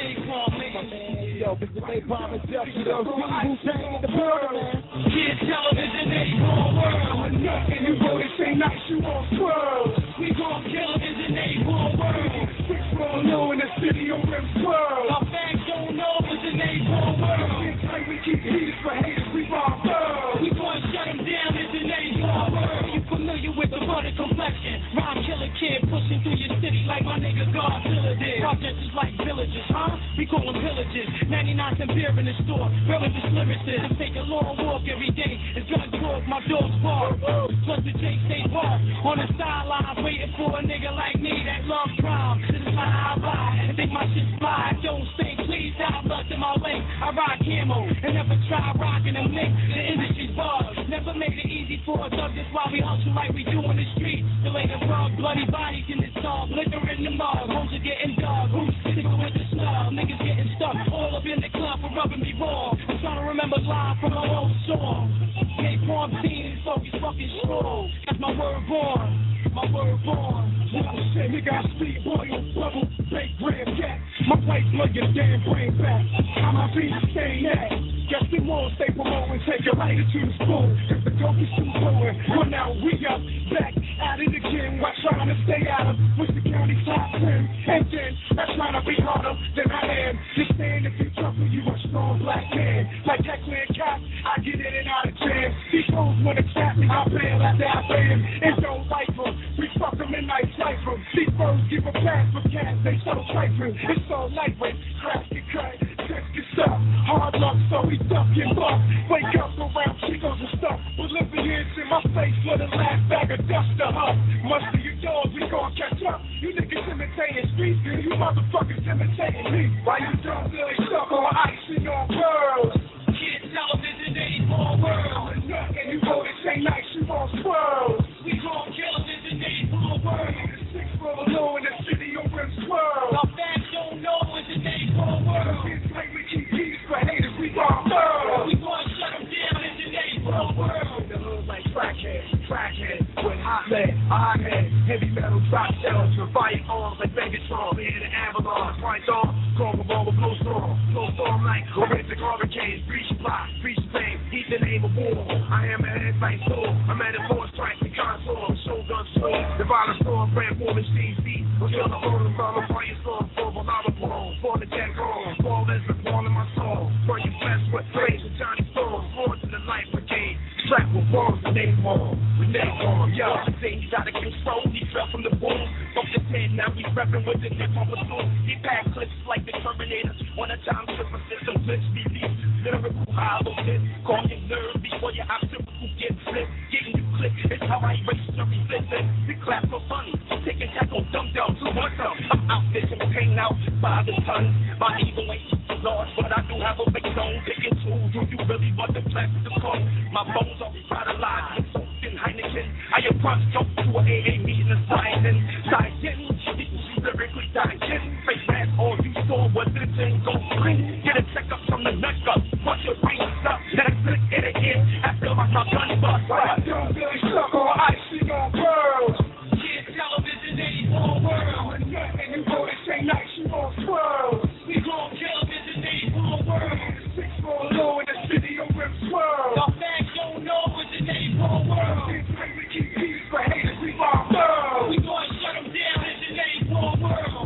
yo, Mister Napalm and Jeff, you know, Wu-Tang in the building, man. Kid television, they gon' world. I'm a nut and you vote it, say nice, you won't swirl. We gon' kill it, and they gon' world. Six roll low in the city on rim swirl. Our fans don't know, but the name gon' world. It's like we keep heaters for haters, we bomb world. We gon' shut them down, and the name gon' world. You familiar with the butter complexion? Rhyme killer kid pushing through your city like my nigga Godzilla did. Projects is like villages, huh? We call them villages. ninety-nine cent beer in the store, relevant lyricists. Take a long walk every day. It's gun talk, my dogs bark. Plus the J State bar. On the sideline, waiting for a nigga like me that loves crime. This is how I ride and think my shit fly. Don't stink, please die, blood in my lane. I ride camo and never try rocking them nicks. The industry's bars. Never made it easy for us. That's why we hustle like we do in the streets. The latest rug, bloody bodies in this tub. Liquor in the mug. Hoes are getting dug. Who's sticking with the snub? Niggas getting stuck. All up in the club for rubbing me wrong. I'm trying to remember live from my old song. Napalm scene is focus fucking strong. That's my word born. My word born. Wow, shit, nigga, I speak boil, bubble, bake, gram, cat. My white blood, your damn brain back. How my beat staying at? Guess we won't stay promoting, take your lighter to the spoon. If the coke is too blowing, run out, we up, back at it again. While trying to stay out of Worcester County top ten. And then, that's trying to be harder than I am. Just saying if you trouble, you a strong black man. Like Heckler and Cap, I get in and out of jam. These hoes wanna trap me, I bail after I bam. And don't like them, we fuck them in night cipher. These birds give a pass for cats, they so trifling. It's so lightweight, crack it, cut, test it stuff. Hard luck, so we duck and buck. Wake up around chicos and stuff. With living hands in my face for the last bag of dust to huff. Must be your dogs, we gon' catch up. You niggas imitating streets, and you motherfuckers imitating me. Why you dumb really stuck on ice in your world? Kids television, they more world. I'm a nut and you vote it, say nice, you won't swirl. We gon' kill it, and they more world. Six roll low in the city on rim swirl. Our fans don't know it's the name more world. It's like we keep heaters for haters, we bomb world. We gon' shut them down in the name more world. The hood like crackhead, crackhead, with hot lead, hot head, heavy metal drop shells for fire arms like Megatron, man, an avalanche, Python, call for all the blow storm, blow storm like horrific hurricanes, breach fly, breach flame, heat the name of war. I am a head like soul, I'm at a four strikes and console, shogun swing, the violent storm, brand forming C C, we'll feel the horror from a fire storm, for a lava pole, for the jack home, fall as the ball in my soul, for you blessed with praise and Johnny Storm, born to the light brigade, track with bombs and name bomb, with name bomb, yo, I say he's out of control, he fell from the boom, from the head, now he's repping with the nip on the boom, he packed clips like the Terminator, one a time trip, a system glitch, release, lyrical hollow tip, call your nerve before your obstacle get flipped, getting you click, it's how I erase your resistance, we clap for funny, taking tackle, dumb down to one thumb, I'm out there and pain out by the tons, my evil ain't large, but I do have a big zone, picking tools, do you really want the plastic to come? My bones are revitalized with soap and Heineken, I approach jump to an A A meeting and sign in, sign in, lyrically digest, face mask, all you saw was the thing go green, get a checkup from the neck up, watch your rings up, then I click it again, I feel like my gun bust, right? Young Billy stuck on ice, she gon' pearls, yeah, television eighty-four world, and nothing you go to say nice, she gon' swirl, we gon' television eighty-four world, six more low in the city of Rip Swirl, y'all fags don't know what's in eighty-four world, we keep peace for haters, we bomb girls, we gon' shut them down in the eighty-four world.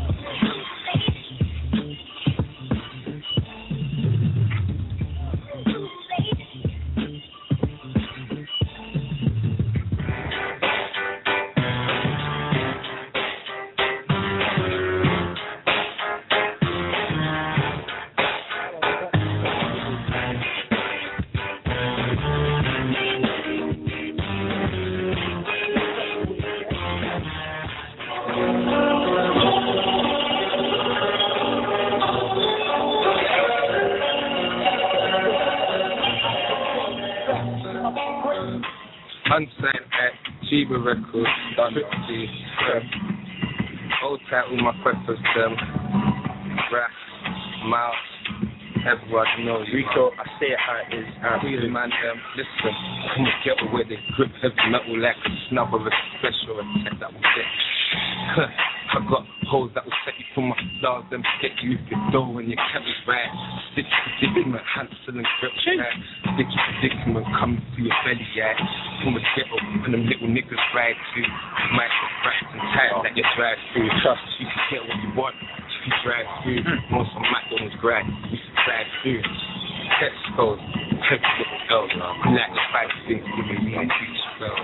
Unsigned at Chiba Records, done G, old title, my breakfast, um, rap, Miles, everyone knows. Rico, I say it how it is, uh, really man, um, listen, come and get away, they grip heavy metal like a snub of a special attack that will get. I got holes that will set you for my stars, them get you if you know when your cameras right. Sticky predicament, Hansel and Gretel, right? Sticky predicament coming through your belly, yeah. From a ghetto, and them little niggas ride too. Might get rats and tires that you drive through. Trust you can get what you want if you drive through. Most of McDonald's grind, we should drive through. Tesco's, heavy little girls, like the five things giving me a beach spell.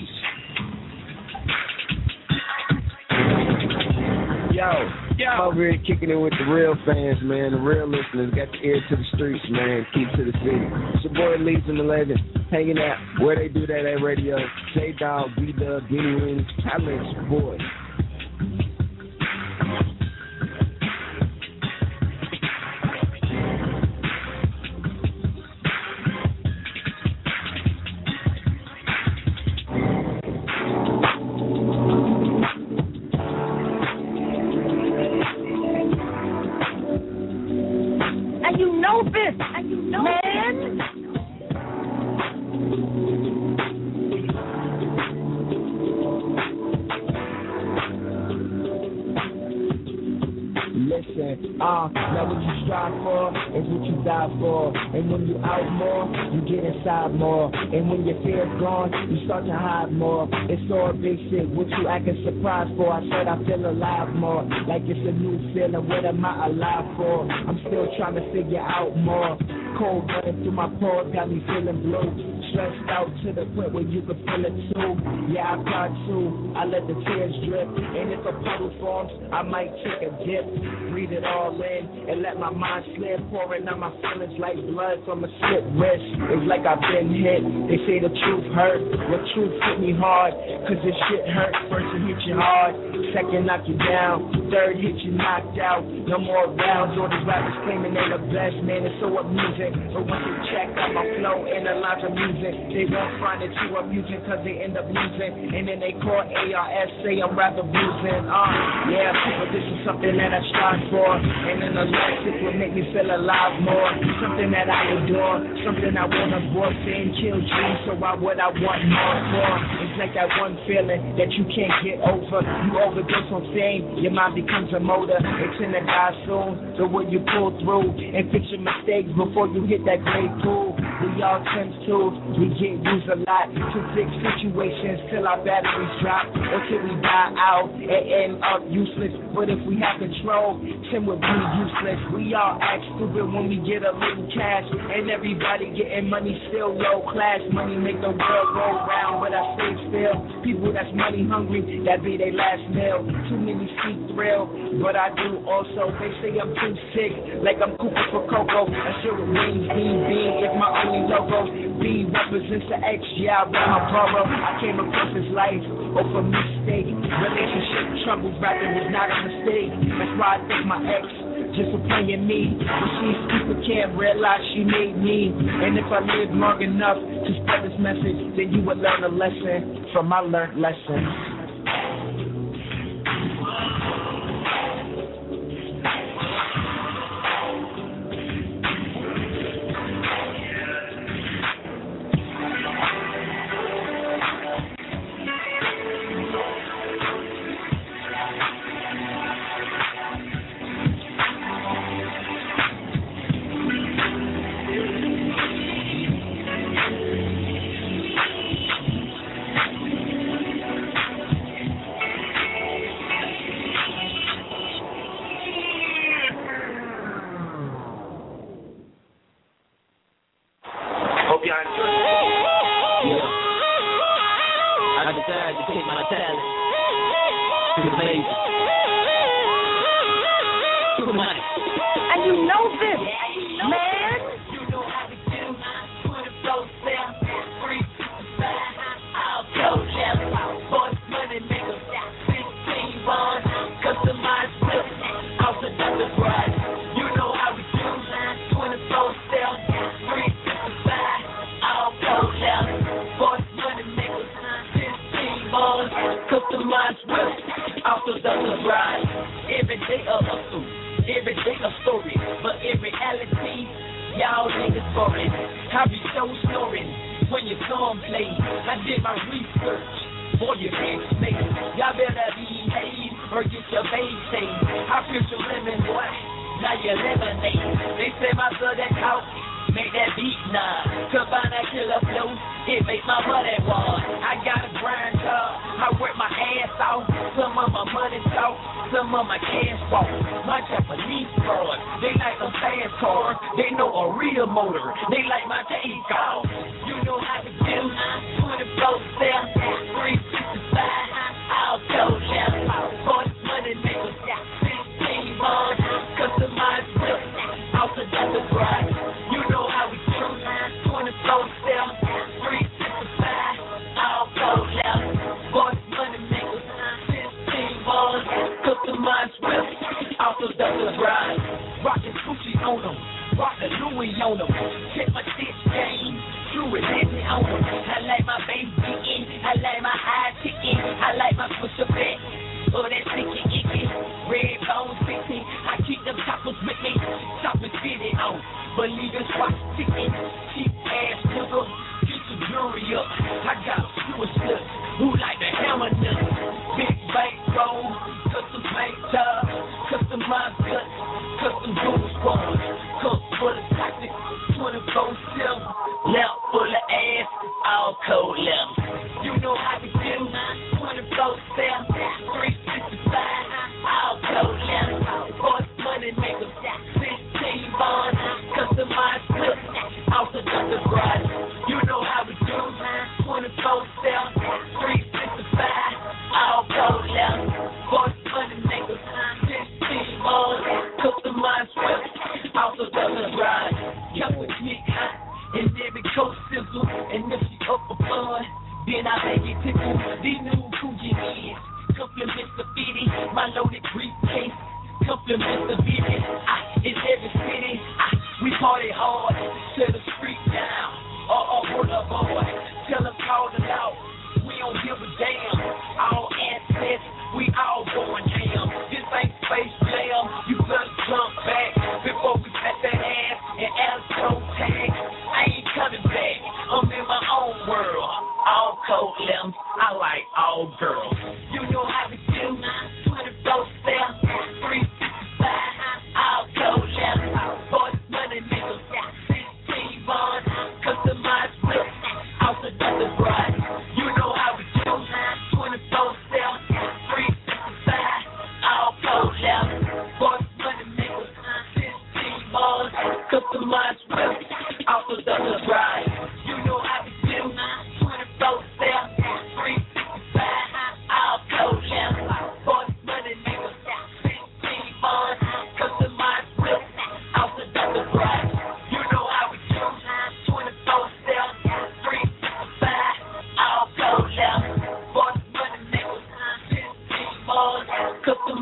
Yo, Yo, I'm over here kicking it with the real fans, man, the real listeners, got the ear to the streets, man, keep to the city. It's your boy Legion the Legend, hanging out where they do that at radio. J-Dog, B-Dub, Guinea Wings, I let your boy. Uh, now what you strive for is what you die for. And when you out more, you get inside more. And when your fear's gone, you start to hide more. It's all big shit, what you acting surprised for? I said I feel alive more, like it's a new feeling. What am I alive for? I'm still trying to figure out more. Cold running through my pores, got me feeling blue. Stressed out to the point where you can feel it too. Yeah, I cried too, I let the tears drip. And if a puddle forms, I might take a dip. Breathe it all in and let my mind slip. Pouring out my feelings like blood from a slit wrist. It's like I've been hit. They say the truth hurt. The truth hit me hard, cause this shit hurt. First it hit you hard, second knock you down, third hit you knocked out. No more rounds, all these rappers claiming they're the best. Man, it's so amusing. But when you check out my flow and the lines of music, they won't find it too amusing cause they end up losing. And then they call A R S, say I'm rap abusing. Uh, yeah, but this is something that I strive for. And then the life it will make me feel alive more. Something that I adore, something I wanna voice and kill dreams. So why would I want more for? And like that one feeling that you can't get over. You overdose on fame, your mind becomes a motor. It's in the die soon, so will you pull through and fix your mistakes before you hit that great pool? We all Tim's tools, we get used a lot to fix situations till our batteries drop or till we die out and end up useless. But if we have control, Tim would be useless. We all act stupid when we get a little cash, and everybody getting money still low class. Money make the world roll round, but I stay still. People that's money hungry, that be their last meal. Too many seek thrill, but I do also. They say I'm too sick, like I'm Cooper for Coco. I should remain B B if my only logo. B represents the X, yeah, I run my borough. I came across this life over mistake. Relationship troubles, rapping was not a mistake. That's why I think my ex just for playing me. But these people can't realize she made me. And if I live long enough to spread this message, then you will learn a lesson from my learned lesson.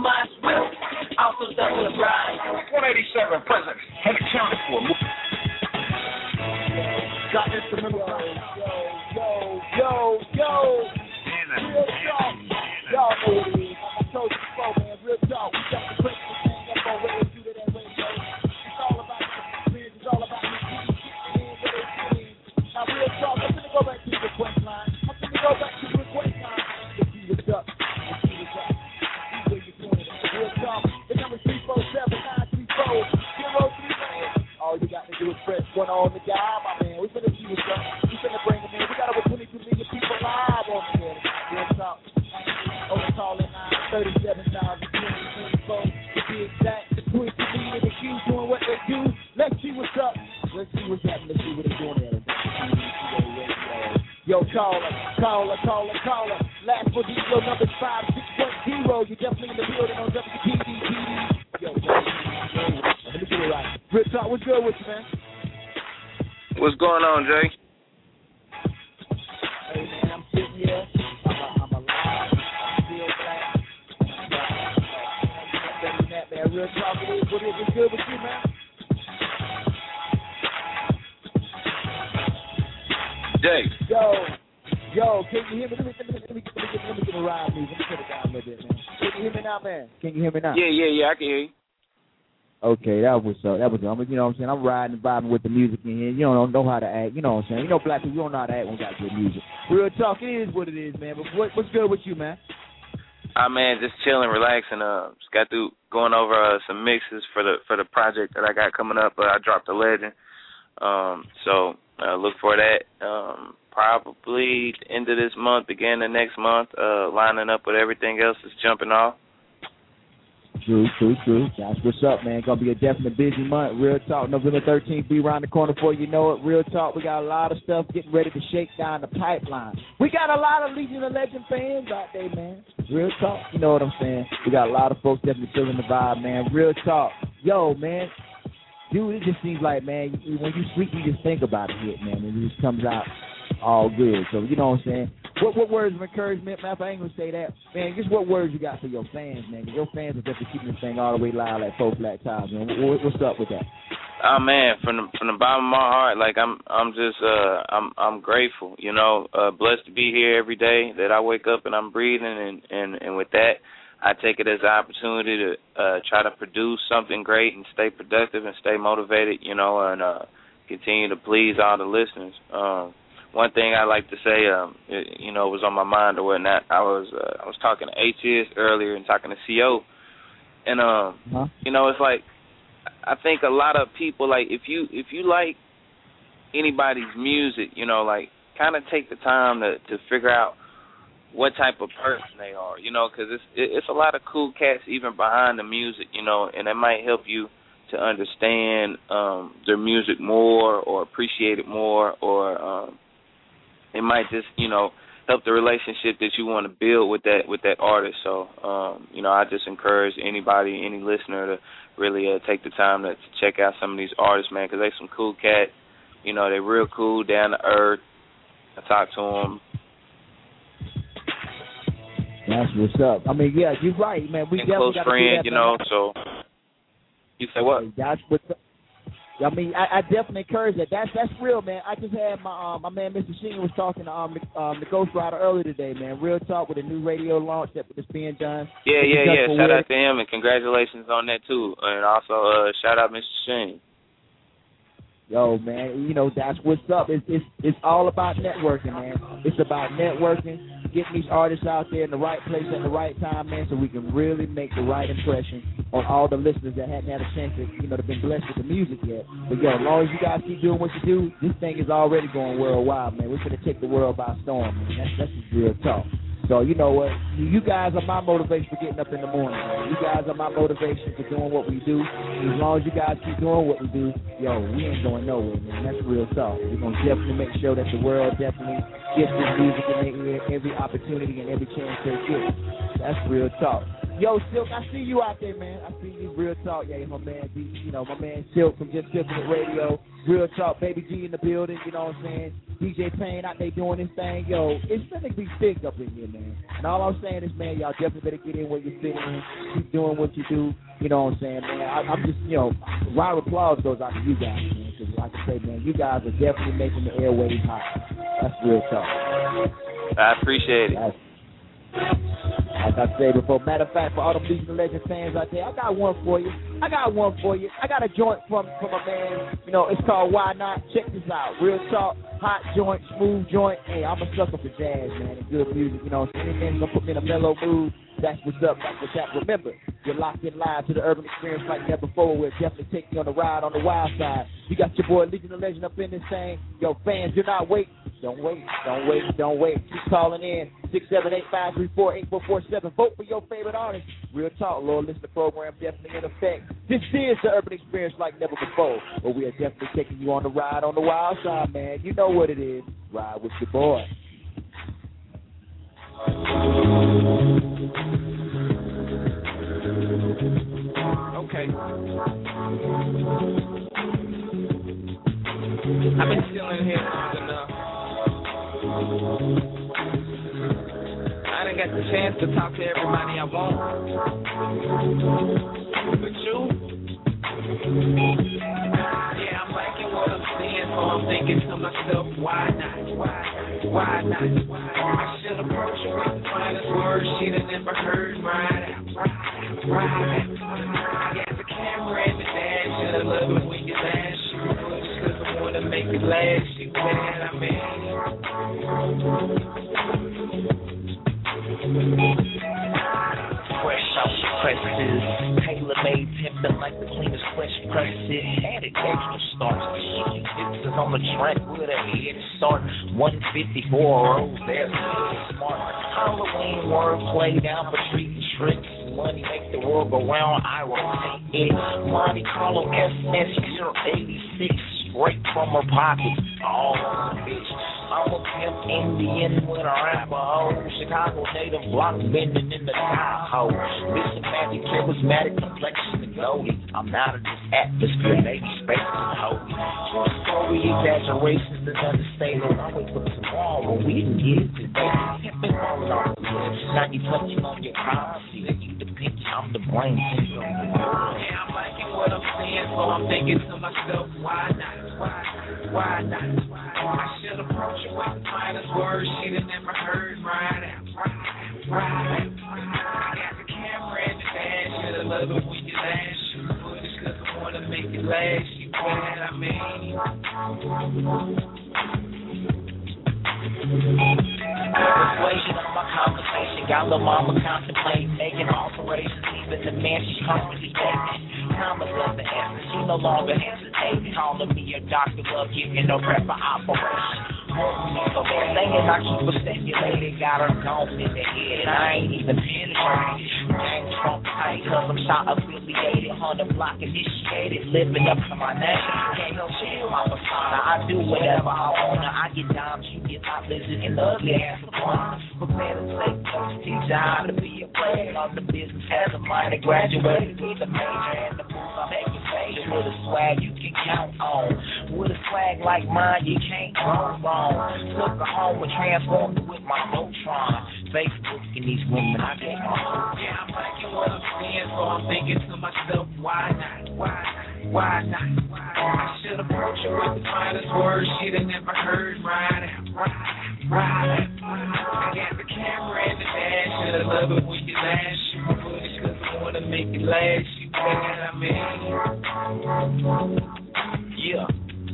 my will. Also double the grind. one eighty-seven present and accounted for. Got instrumental. Yo, yo, yo, yo. Real talk. Y'all know what it is. I told you before, man. Real talk. We got the break this thing up on radio. Do that radio. It's all about the experience. It's all about the team. Now, real talk. I'm going to go back to the request line. I'm going to go back to the request line. To see what's up. To see what's up. See where you're doing it. Real talk. The number three four seven nine three four zero three nine. All you got to do is press one on the dial, my man. We're going to see what's up. We're going to bring them in. We got over twenty-two million people live on the air. Real talk. Over calling nine thirty-seven thousand twenty-four. To be exact, the twenty-two million the Q doing what they do. Let's see what's up. Let's see what's happening. Let's see what they're doing there. Yo, caller, caller, caller, caller. Last for D, your number's five six one zero. You're definitely in the building on W P D P D. Yo, let me get it right. Real talk, what's good with you, man? What's going on, Jay? Hey, man, I'm sitting here. I'm, a, I'm alive. I'm still black. I'm that, man. Real talk, it is what it is. What's good with you, man? Jay. Yo, yo, can you hear me? Let me, let me, let me, let me, let me, get, let me get a ride, please. Let me put it down a little bit, man. Can you hear me now, man? Can you hear me now? Yeah, yeah, yeah, I can hear you. Okay, that was so. That was. I mean, you know what I'm saying. I'm riding and vibing with the music in here. You don't know how to act. You know what I'm saying. You know, black people, you don't know how to act when we got good music. Real talk, it is what it is, man. But what, what's good with you, man? Ah, man, just chilling, relaxing. Uh, just got through going over uh, some mixes for the for the project that I got coming up. But uh, I dropped a legend. Um, so uh, look for that. Um, probably the end of this month, beginning of next month. Uh, lining up with everything else that's jumping off. True, true, true. That's what's up, man. Gonna be a definite busy month. Real talk, November thirteenth, be around the corner before you know it. Real talk, we got a lot of stuff getting ready to shake down the pipeline. We got a lot of Legion of Legend fans out there, man. Real talk, you know what I'm saying. We got a lot of folks definitely feeling the vibe, man. Real talk. Yo, man. Dude, it just seems like, man, when you sleep, you just think about it, hit, man, and it just comes out all good. So, you know what I'm saying? What what words of encouragement, man, if I ain't going to say that, man, just what words you got for your fans, man? Your fans are definitely keeping this thing all the way live like four flat tires, man. What, what's up with that? Oh man, from the from the bottom of my heart, like I'm I'm just uh I'm I'm grateful, you know, uh blessed to be here every day that I wake up and I'm breathing, and, and, and with that I take it as an opportunity to uh try to produce something great and stay productive and stay motivated, you know, and uh continue to please all the listeners. Um one thing I like to say, um, it, you know, was on my mind or whatnot. I was uh, I was talking to H S earlier and talking to C O, and um, huh? you know, it's like I think a lot of people, like if you if you like anybody's music, you know, like kind of take the time to to figure out what type of person they are, you know, because it's it, it's a lot of cool cats even behind the music, you know, and it might help you to understand um, their music more or appreciate it more, or um, it might just, you know, help the relationship that you want to build with that with that artist. So, um, you know, I just encourage anybody, any listener to really uh, take the time to, to check out some of these artists, man, because they some cool cats. You know, they're real cool, down to earth. I talk to them. That's what's up. I mean, yeah, you're right, man. We and definitely close got friend, to do that, you know, man. so you say what? That's what's up. I mean, I, I definitely encourage that. That's that's real, man. I just had my um, my man Mister Sheen was talking to um, the, um, the Ghost Rider earlier today, man. Real talk with a new radio launch that is being done. Yeah, It's yeah, done yeah. for Shout Will. out to him and congratulations on that too. And also uh, shout out Mister Sheen. Yo, man, you know, that's what's up. It's, it's it's all about networking, man. It's about networking, getting these artists out there in the right place at the right time, man, so we can really make the right impression on all the listeners that hadn't had a chance to, you know, to been blessed with the music yet. But, yo, as long as you guys keep doing what you do, this thing is already going worldwide, man. We're going to take the world by storm, man. That's, that's just real talk. So, you know what, you guys are my motivation for getting up in the morning, man. You guys are my motivation for doing what we do. As long as you guys keep doing what we do, yo, we ain't going nowhere, man. That's real talk. We're going to definitely make sure that the world definitely gets this music and every, every opportunity and every chance they get. That's real talk. Yo, Silk, I see you out there, man. I see you. Real talk, yeah, my man, D, you know, my man Silk from Just Sipping It Radio. Real talk, Baby G in the building, you know what I'm saying? D J Payne out there doing his thing. Yo, it's gonna be big up in here, man. And all I'm saying is, man, y'all definitely better get in where you fit in. Keep doing what you do. You know what I'm saying, man? I, I'm just, you know, round of applause goes out to you guys, man. Because, like I say, man, you guys are definitely making the airwaves hot. That's real talk. I appreciate it. That's, like I said before, matter of fact, for all the Legion of Legends fans out there, I got one for you. I got one for you. I got a joint from, from a man, you know, it's called Why Not. Check this out. Real talk, hot joint, smooth joint. Hey, I'm a sucker for jazz, man, and good music. You know, anything's going to put me in a mellow mood. That's what's up. That's what's up. Remember, you're locked in live to the urban experience like never before. We'll definitely take you on the ride on the wild side. You got your boy Legion of Legend up in this thing. Yo, fans, you're not waiting. Don't wait. Don't wait. Don't wait. Keep calling in. six seven eight, five three four, eight four four seven. Vote for your favorite artist. Real talk, Lord Listener program definitely in effect. This is the urban experience like never before. But we are definitely taking you on the ride on the wild side, man. You know what it is. Ride with your boy. Okay. I've been chilling here long enough. I done got the chance to talk to everybody I want. But you? Yeah, I'm liking what I'm seeing, so I'm thinking to myself, why not? Why not? Why not? I should approach her with the finest words she'd have never heard. Right out, right out, right out. I got the camera and the dash, and I love it when you lash. Cause I wanna make it last, you know what I mean? Fresh off the presses, tailor-made, pimpin' like the cleanest fresh presses. Added extra starch, this is on the track with a head start. one fifty-four Rose, there's smart. Halloween wordplay down for treat and tricks. Money make the world go round, I will take it. Monte Carlo S S zero eighty-six, straight from her pocket. All on the bitch. I'm a pimp Indian with a rapper, oh. Chicago native block bending in the Tahoe. This is magic, charismatic, complexion and goldie. I'm out of this atmosphere, baby, space and holy. True story, exaggerations is understated. Always look tomorrow when we can get it today. Pimping rolling on the list. Now you touching on your privacy. You the pinch, I'm the brain. Yeah, I'm liking what I'm seeing, so I'm thinking to myself, why not? Why not? Why not? I should approach her with the finest words she'd have never heard. Right out, right out, right out. I got the camera and the dash, and I love it when you lash. You footage cause I wanna make it last. You know what I mean? Persuasion of my conversation got the mama contemplating making alterations, even the man she's currently dating. Time is of the essence, she no longer hesitates. Calling me a doctor, love giving no prep for operation. So they're saying I keep her stimulated, got her gone in the head. I ain't even penetrated. Gang Trump tight, cause I'm shot affiliated. Hundred block initiated, living up to my name. Can't no chill my persona. I do whatever I wanna. I get dimes, you get my lizard and the ugly ass of fun. Prepare to take notes, teach you how to be a player. Love the business as a minor, graduated with a major and the moves I make you major. With a swag you can count on. With a swag like mine, you can't go wrong. Took her home and transformed it with my Voltron. Facebook and these women, I can't go. Yeah, I'm liking what I'm seeing, so I'm thinking to myself, why not? Why not? Why not? I should approach her with the finest words she'd have never heard. Right out, right out, right out. I got the camera and the dash, and I love it when you lash. You footage cause I wanna make it last. You know what I mean? Yeah.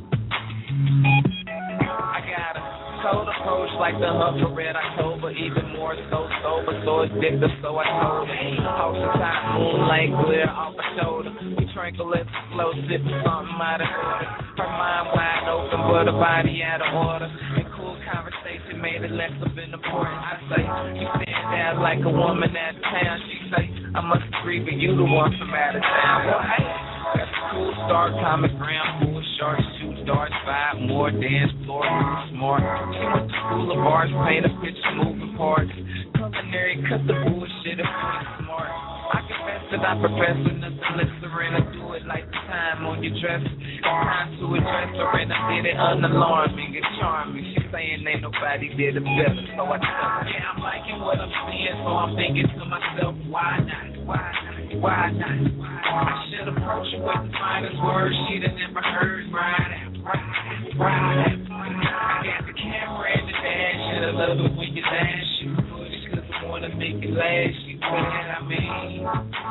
I got a cold approach like the hunt for red October, even more so sober, so addictive, so I told her. Off the top, moonlight glare off her shoulder. We tranquil at the flow, sipping something out of order. Her mind wide open, but her body out of order. And cool conversation made it less of an important. I say, you stand there like a woman out of town. She say, I must agree, but you the one from out of town. Well, hey, that's a cool start, comic ground, full sharks, shoot darts, five more, dance floor, smart. She went to school of arts, paint a picture, moving parts. Culinary, cut the bullshit if you're smart. I confess that I profess with nothing less surrender. Do it like the time on your dress. It's time to address her and I did it unalarming. It's charming. She's saying ain't nobody did it better. So I tell her, yeah, I'm liking what I'm seeing. So I'm thinking to myself, why not? Why not? Why not? I should approach her with the finest words she'd have never heard. Right out, right out, right out. I got the camera and the dash. And I love it when you dash. You push cause I wanna make it last. You know what I mean?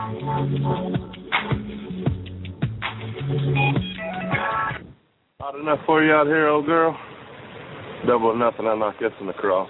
Hot enough for you out here, old girl? Double or nothing, I knock this in the cross.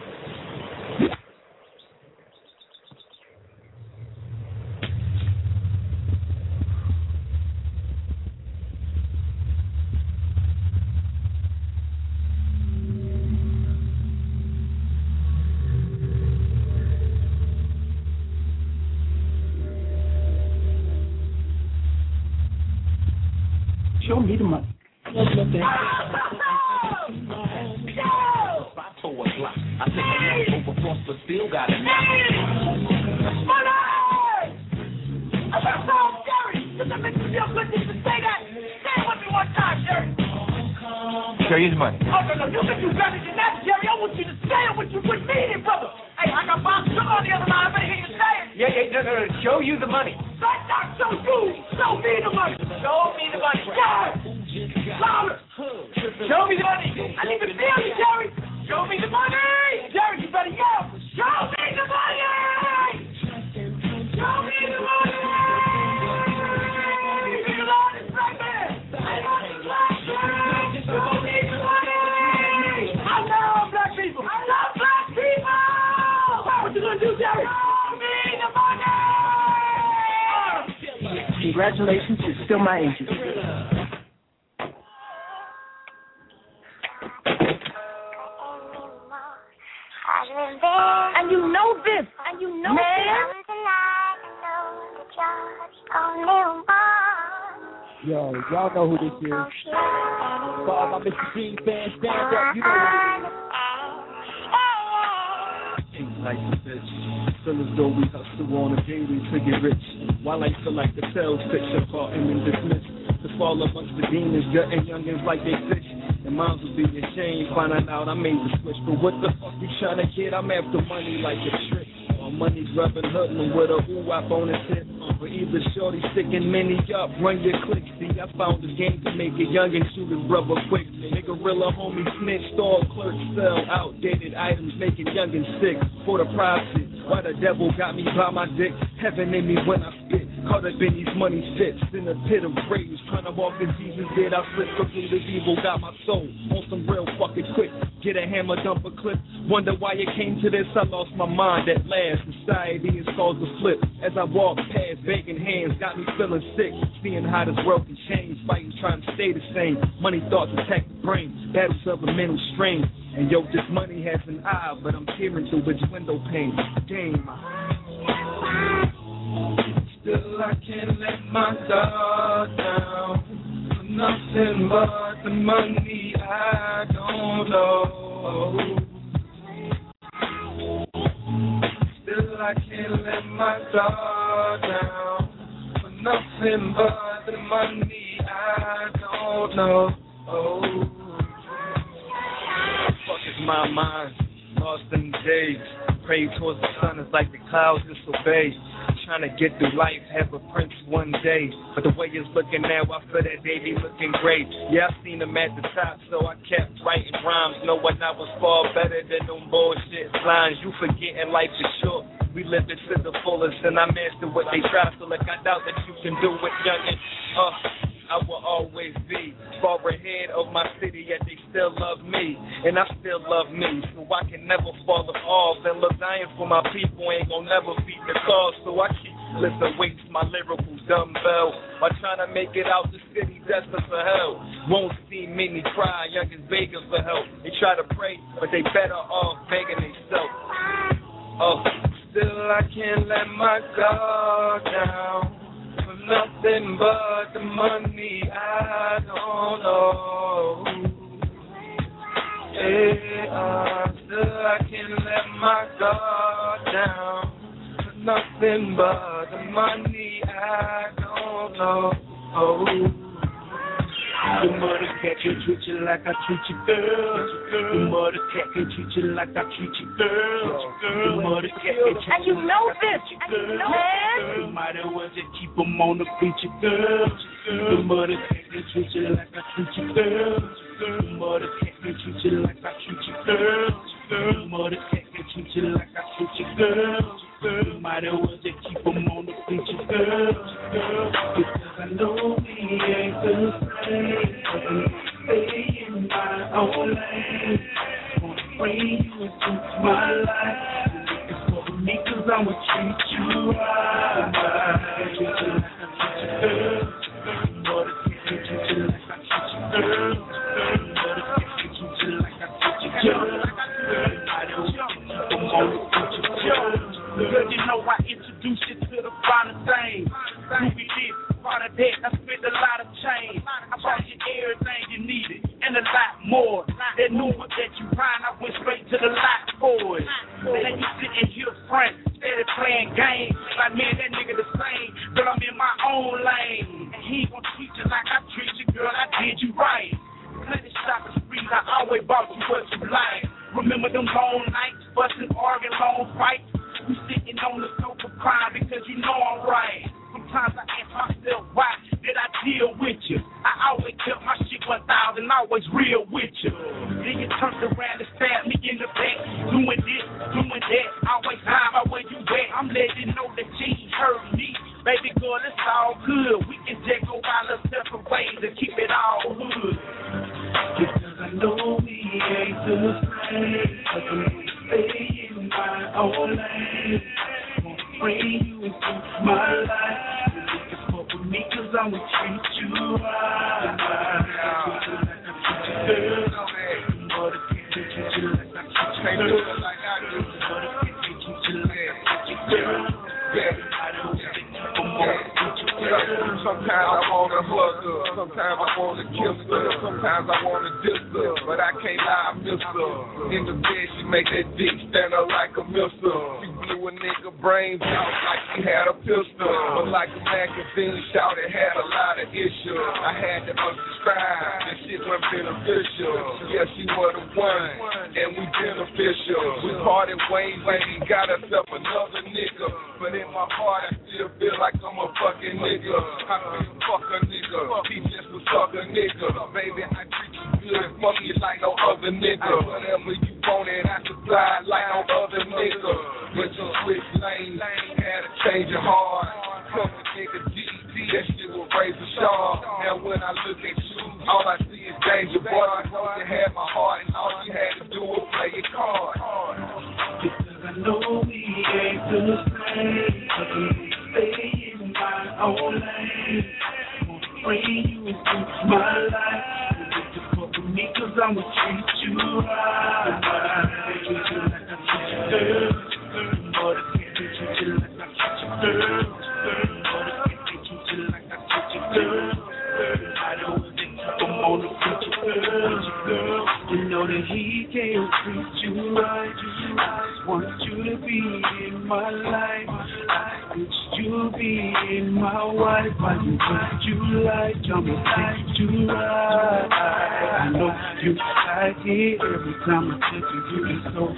Show me the money. I told her block. I said I'm over cross, but still got it. Money! I got to call Jerry. Does that make you feel good just to say that? Say it with me one time, Jerry. Show you the money. Oh, no, no, you can do better than that, Jerry. I want you to say it with you with me, then, brother. Hey, I got Bob Sugar on the other line. I better hear you say it. Yeah, yeah, no, no, no. Show you the money. Right now, show you. Show me the money. Show me the money. Yeah. Louder. Show me the money. I need to feel you, Jerry. Show me the money. Jerry, you better yell. Show me the money. Show me the money. You know this black man. I love the black man. Show me the money. I love black people. I love black people. What you gonna do, Jerry? Show me the money. Congratulations, you're still my agent. And you know this. And you know Man. Yo, y'all know who this is. For all my Mister G fans, stand up. You know who Things like the bitch. Still as though we hustle on a daily to get rich. While I feel like the sales pitch are caught and then dismissed. To fall amongst the demons, gutting youngins like they fish. And moms would be ashamed finding out I made the switch. But what the fuck you trying to get? I'm after money like a trick. My money's rubbing hoodlum with a ooh-wop on his hip. But either shorty sticking many up, run your click. See, I found a game to make a youngin' shoot his brother quick. Make a gorilla homie snitch, stall clerks sell outdated items, making youngins sick for the profit. Why the devil got me by my dick? Heaven in me when I spit. Caught up in these money fits in a pit of rage. Trying to walk as Jesus did. I slipped through this evil. Got my soul on some real fucking quick. Get a hammer, dump a clip. Wonder why it came to this. I lost my mind at last. Society is caused to flip. As I walk past, begging hands got me feeling sick. Seeing how this world can change. Fighting, trying to stay the same. Money thoughts attack the brain. Battles of a mental strain. And yo, this money has an eye, but I'm peering through its window pane. Game. Still I can't let my guard down for nothing but the money I don't know. Still I can't let my guard down for nothing but the money I don't know. Oh. Fuck is my mind, lost in the days. Pray towards the sun, it's like the clouds disobey. Trying to get through life, have a prince one day. But the way it's looking now, I feel that they be looking great. Yeah, I seen them at the top, so I kept writing rhymes, knowing I was far better than them bullshit lines. You forgetting life is short. We lived it to the fullest, and I mastered what they try. So like I doubt that you can do it, youngin'. Uh, I will always be far ahead of my city, yet they still love me, and I still love me, so I can never fall off. And look, dying for my people ain't gonna never beat the cause, so I keep lifting weights, my lyrical dumbbell, while trying to make it out the city desperate for help. Won't see many cry, youngins begging for help. They try to pray, but they better off begging themselves. Oh, still I can't let my guard down. Nothing but the money I don't know. Yeah, uh, still I can't let my guard down. nothing but the money. I don't know. Oh. The mother cat can treat you like I treat you, girl. The mother cat can treat you like I treat you, girl. The mother cat can treat you. And you know this, and you know this. You might as well just keep them on the preacher, girl. The mother cat can treat you like I treat you, girl. The mother cat can treat you like I treat you, girl. The mother cat can treat you like I treat you, girl. You might as well just keep them on the preacher, girl. Because I know we ain't the same. I can stay in my own lane. Wanna bring you into my life. It's for me cause I'ma treat you right. I treat you like I treat you, girl. Mother can't treat you like I treat you, girl. Mother can't treat you like I treat you, girl. I don't keep them on the preacher, girl. Girl, you know I introduced you to the finer thing. Ruby did part of that, I spent a lot of change. I brought you everything you needed and a lot more. That new one that you rhyme, I went straight to the lot for it. Then you sitting here front, steady playing games. Like, man, that nigga the same. Girl, I'm in my own lane. And he ain't gonna treat you like I treat you, girl, I did you right. Plenty shop the streets, I always bought you what you like. Remember them long nights, busting, arguing, long fights. You sitting on the sofa crying because you know I'm right. Sometimes I ask myself, why did I deal with you? I always kept my shit one thousand, always real with you. Then you turned around and stabbed me in the back. Doing this, doing that, always high by where you at. I'm letting you know that you hurt me. Baby girl, it's all good. We can just go our little separate ways and keep it all hood. Because I know we ain't the same. I can stay in my own lane. Won't bring you into my life. You can fuck with me cause I'm gonna treat you right. I treat you like I treat you, girl. Mother can't treat you like I treat you, girl. Mother can't treat you like I treat you, girl. I don't think I'm gonna treat you, girl. Sometimes I wanna hug her, sometimes I wanna kiss her, sometimes I wanna diss her, but I can't lie, I miss her. In the bed she make that dick stand up like a missile. She blew a nigga brains out like she had a pistol, but like a magazine shout, it had a lot of issues. I had to unsubscribe, that shit wasn't beneficial. Yeah, she was the one, and we beneficial. We parted ways and he got herself another nigga, but in my heart I still feel like I'm a fucking nigga. I feel fuck a nigga, he just was fuck a nigga. Baby, I treat you good and fuck you like no other nigga. Whatever you want and I supply like no other nigga. But you switch lanes, had to change your heart. Come with nigga G D, that shit will raise a sharp. Now when I look at you, all I see is danger, boy. I know you had my heart and all you had to do was play your card. Because I know we ain't the same. I can stay in my own lane. Won't bring you into my life. You get to fuck with me cause I'ma treat you right. I treat you like I treat you, girl. Mother can't treat you like I treat you, girl. Mother can't treat you like I treat you, girl. I don't want to keep them on the preacher, girl. You know that he can't treat you right. I just want you to be in my life. I wish you be in my wife. I want you like I'ma treat you right. I know you like it every time I touch you. You get so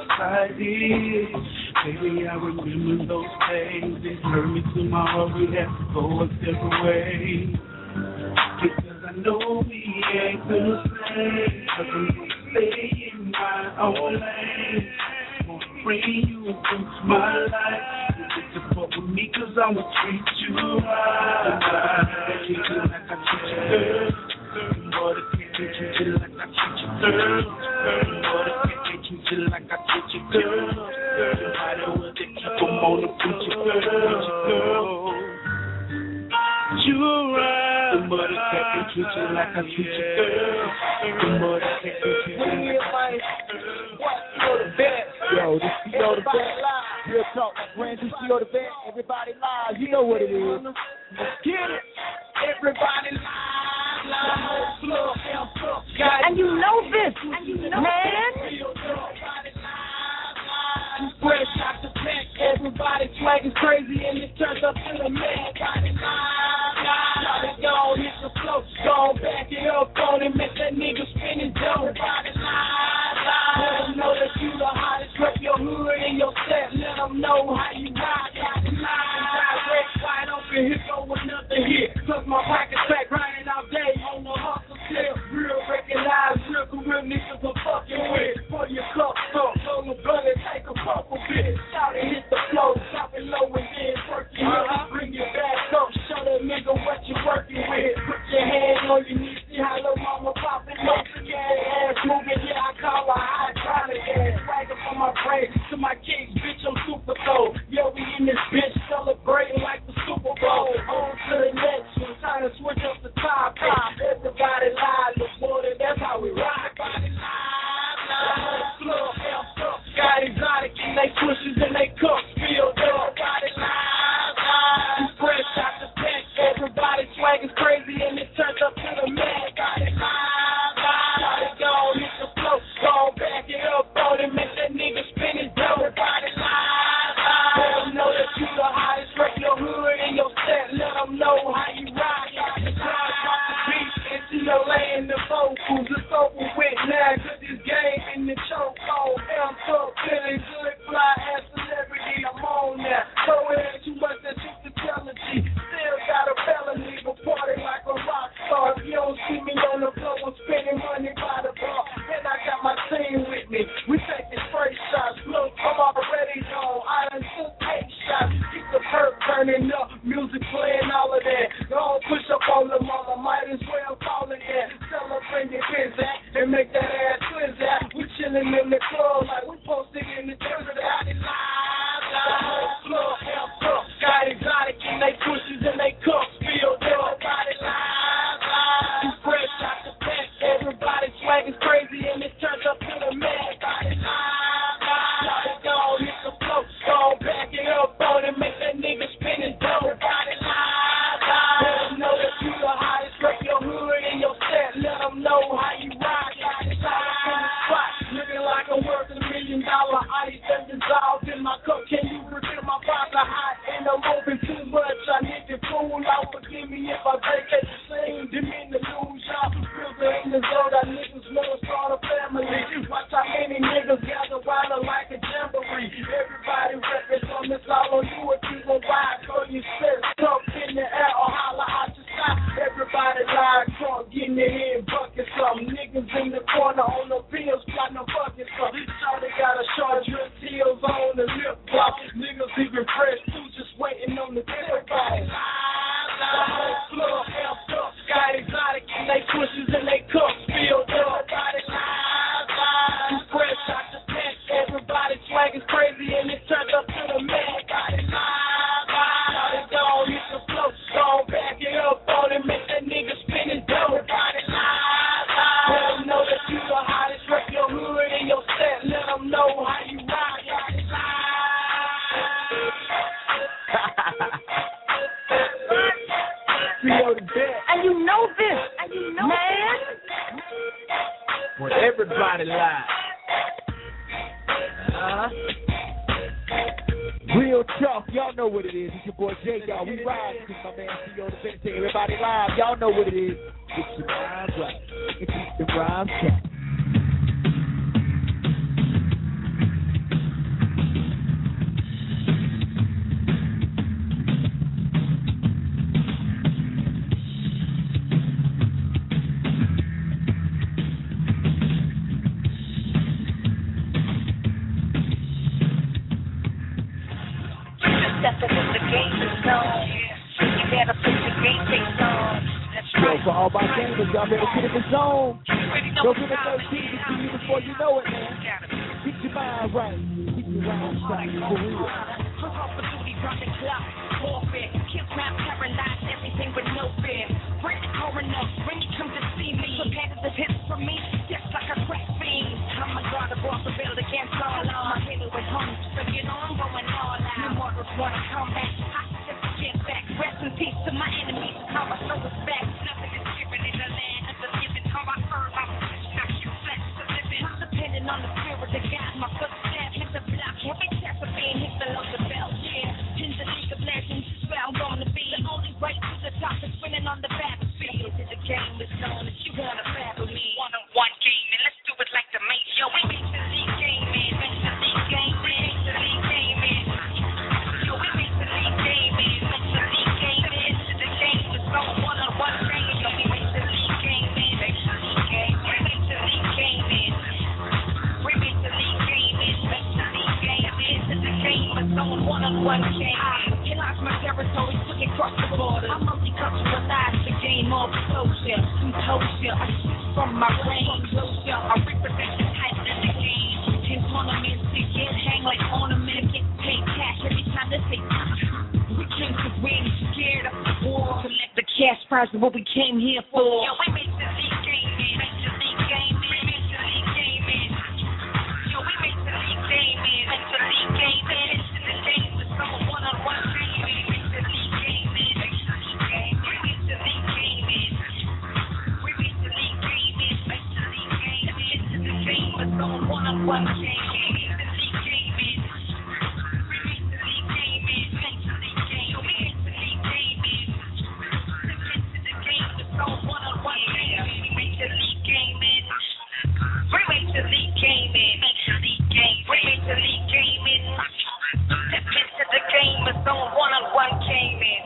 excited. Baby, I remember those days. It hurt me to my heart. We have to go a different way. Because I know we ain't the same. I can stay in my own lane. Won't bring you into my life. You get to fuck with me cause I'ma treat you right. I treat you like I treat you, girl. Mother can't treat you like I treat you, girl. Mother can't treat you like I treat you, girl. You might as well just keep them on the preacher, girl. You right. The mother can't treat you like I treat you, girl. The mother can't treat you like I treat you, girl. Yo, this is Yo the Vet. Real talk, friends. This is Yo the Vet. Everybody live. You know what it is. Let's get it. Everybody live, live. And you know this, and you know man. Fresh out the pack, everybody swagging crazy and it turns up to the man. Got it live, live. Got it gone, hit the flow. Gone, back it up on him. Make that nigga spinning dough. Got it live, live. Let them know that you the hottest. Rep your hood and your set. Let them know how you ride. Got it live, direct, wide open. Hit go with nothing here. Cause my pocket's back, grinding all day on the hustle still. Real recognize, real real niggas are fucking with. For your cup up, on the blood and take a couple bit. Shout and hit the flow, drop it low and then work it up. Bring it back up, show that nigga what you working with. Put your hand on your knees, see how little mama popping up. Yeah, ass moving, yeah, I call her hydraulic ass. Swagger from my brain to my kicks, bitch, I'm super cold. Yo, we in this bitch celebrating like the Super Bowl. On to the next one, trying to switch up the top. Everybody live, look more than that's how we rock. Everybody live, live, club, amped up. Got exotic in they pushes and they cups filled up. Everybody live, live, fresh out the pack. Everybody swag is crazy and it turns up to the man. Got it live, live, got it gone, hit the flow. Gone, back it up on it, make that nigga spin his dough. Everybody live, live. Let them know that you the hottest. Rep your hood and your set. Let them know how you ride. Got the grind, drop the beat into your lane. The vocals, it's over with now. Cause this game in the choke on. I'm so feeling good, fly ass celebrity. I'm on now. So it ain't too much that you can tell me. Still got a felony, but party like a rock star. If you don't see me on the floor, I'm spending money by the bar. And I got my team with me. We taking straight shots. Look, I'm already gone. I done took eight shots. Keep the perk burning up. Music playing, all of that. Don't push up on the mama. Might as well call it that. Tell her bring your kids at and make that ass twist at. We chilling in the club like we posted in the desert. Got it live, live. Club, amped up. Got exotic in they pushes and they cups filled up. Got it live, live. You fresh out the pack. Everybody swag is crazy and it turns up to the man. Got it live, live. Got it gone, hit the flow. Gone, back it up on it, make that nigga spin his dough. Got it live, live. Let them know that you the hottest. Rep your hood and your set. Let them know how you ride. Got it live in the spot. Looking like I'm worth a million dollar ice that dissolved in my cup. Can you refill my bottle hot and I'm moving too much? I need to cool out. Forgive me if I break it. Same didn't to lose y'all. Real in the zone. That niggas wanna start a family. Watch how many niggas gather wild like a jamboree. Everybody reppin' on this all on you if you gon' ride. So you spit stuff in the air or holler out your side. Everybody live drunk, getting their head bucket some. Niggas in the corner on the pills, got no bucket some. Shawty got a short drip, heels on the lip block. Niggas even fresh too, just waiting on the everybody live, live. Club amped up, got exotic in they pushes and they cups filled up. Got it live, live. Fresh out the pack, everybody swag is crazy and it turns up to the man. Got it live, live. Got it gone, hit the flow. Gone, back it up on it, make that nigga spin his dough. Got it live, live. Let them know that you the hottest. Rep your hood and your set. Let them know how you ride. Got it live. And you know this, and you know man. When everybody live. Uh-huh. Real tough, y'all know what it is. It's your boy Jay, y'all. We ride. This is my man C O the Vintage. Everybody live, y'all know what it is. It's your rhymes right. It's the rhymes cat. Yo, for all my gamers, y'all better get in the zone. Go get the thirteen to see you before you know it, man. Get your mind right. Get your mind right for real. Kidnap, paralyze everything with no fear. Bring the coroner, when you come to see me. Competitive hits for me, just like a crack fiend. I'm a god of war, build against all odds. My halo is home, so get on, going all out. New mortals wanna come back, I just get back. Rest in peace to my enemies, how I show respect. Nothing is given in the land of the living. How I earn my respect, you flex to living. I'm depending on the spirit of God, my footsteps. Hit the block, every step of being hit below the belt, yeah. In the league. Stop it winning on the battlefield. The game is known that you wanna battle me. One on one game, and let's do it like the main. Yo, we make the league game, man. Make the league game, man. Make the league game, man. Yo, we make the league game, man. Make the league game, man. The game is known one on one game. Yo, we make the league game, man. Make the league game, we make the league game, man. We make the league game, man. Make the league game, man. The game is known one on one game. I lost my territory, took it across the border. I'm multiculturalized, the game all closure, composure. I shoot from my range, closure. I represent the type of the game. Ten tournaments to get hang like ornaments, get paid cash every time they say. We came to win, scared of the war. Collect the cash prize of what we came here for. Yo, we made the league game, man. Make the league game, man. We made the league game, man. Yo, we made the league game, man. Make the league game, man. The game is so one on one. One game, game, the league game is. We make the league game is. Make the league game. We make the league game is. To get to the game, it's all one on one game. We make the league game is. We make the league game is. Make the league game. We make the league game is. To get to the game, it's all one on one game is.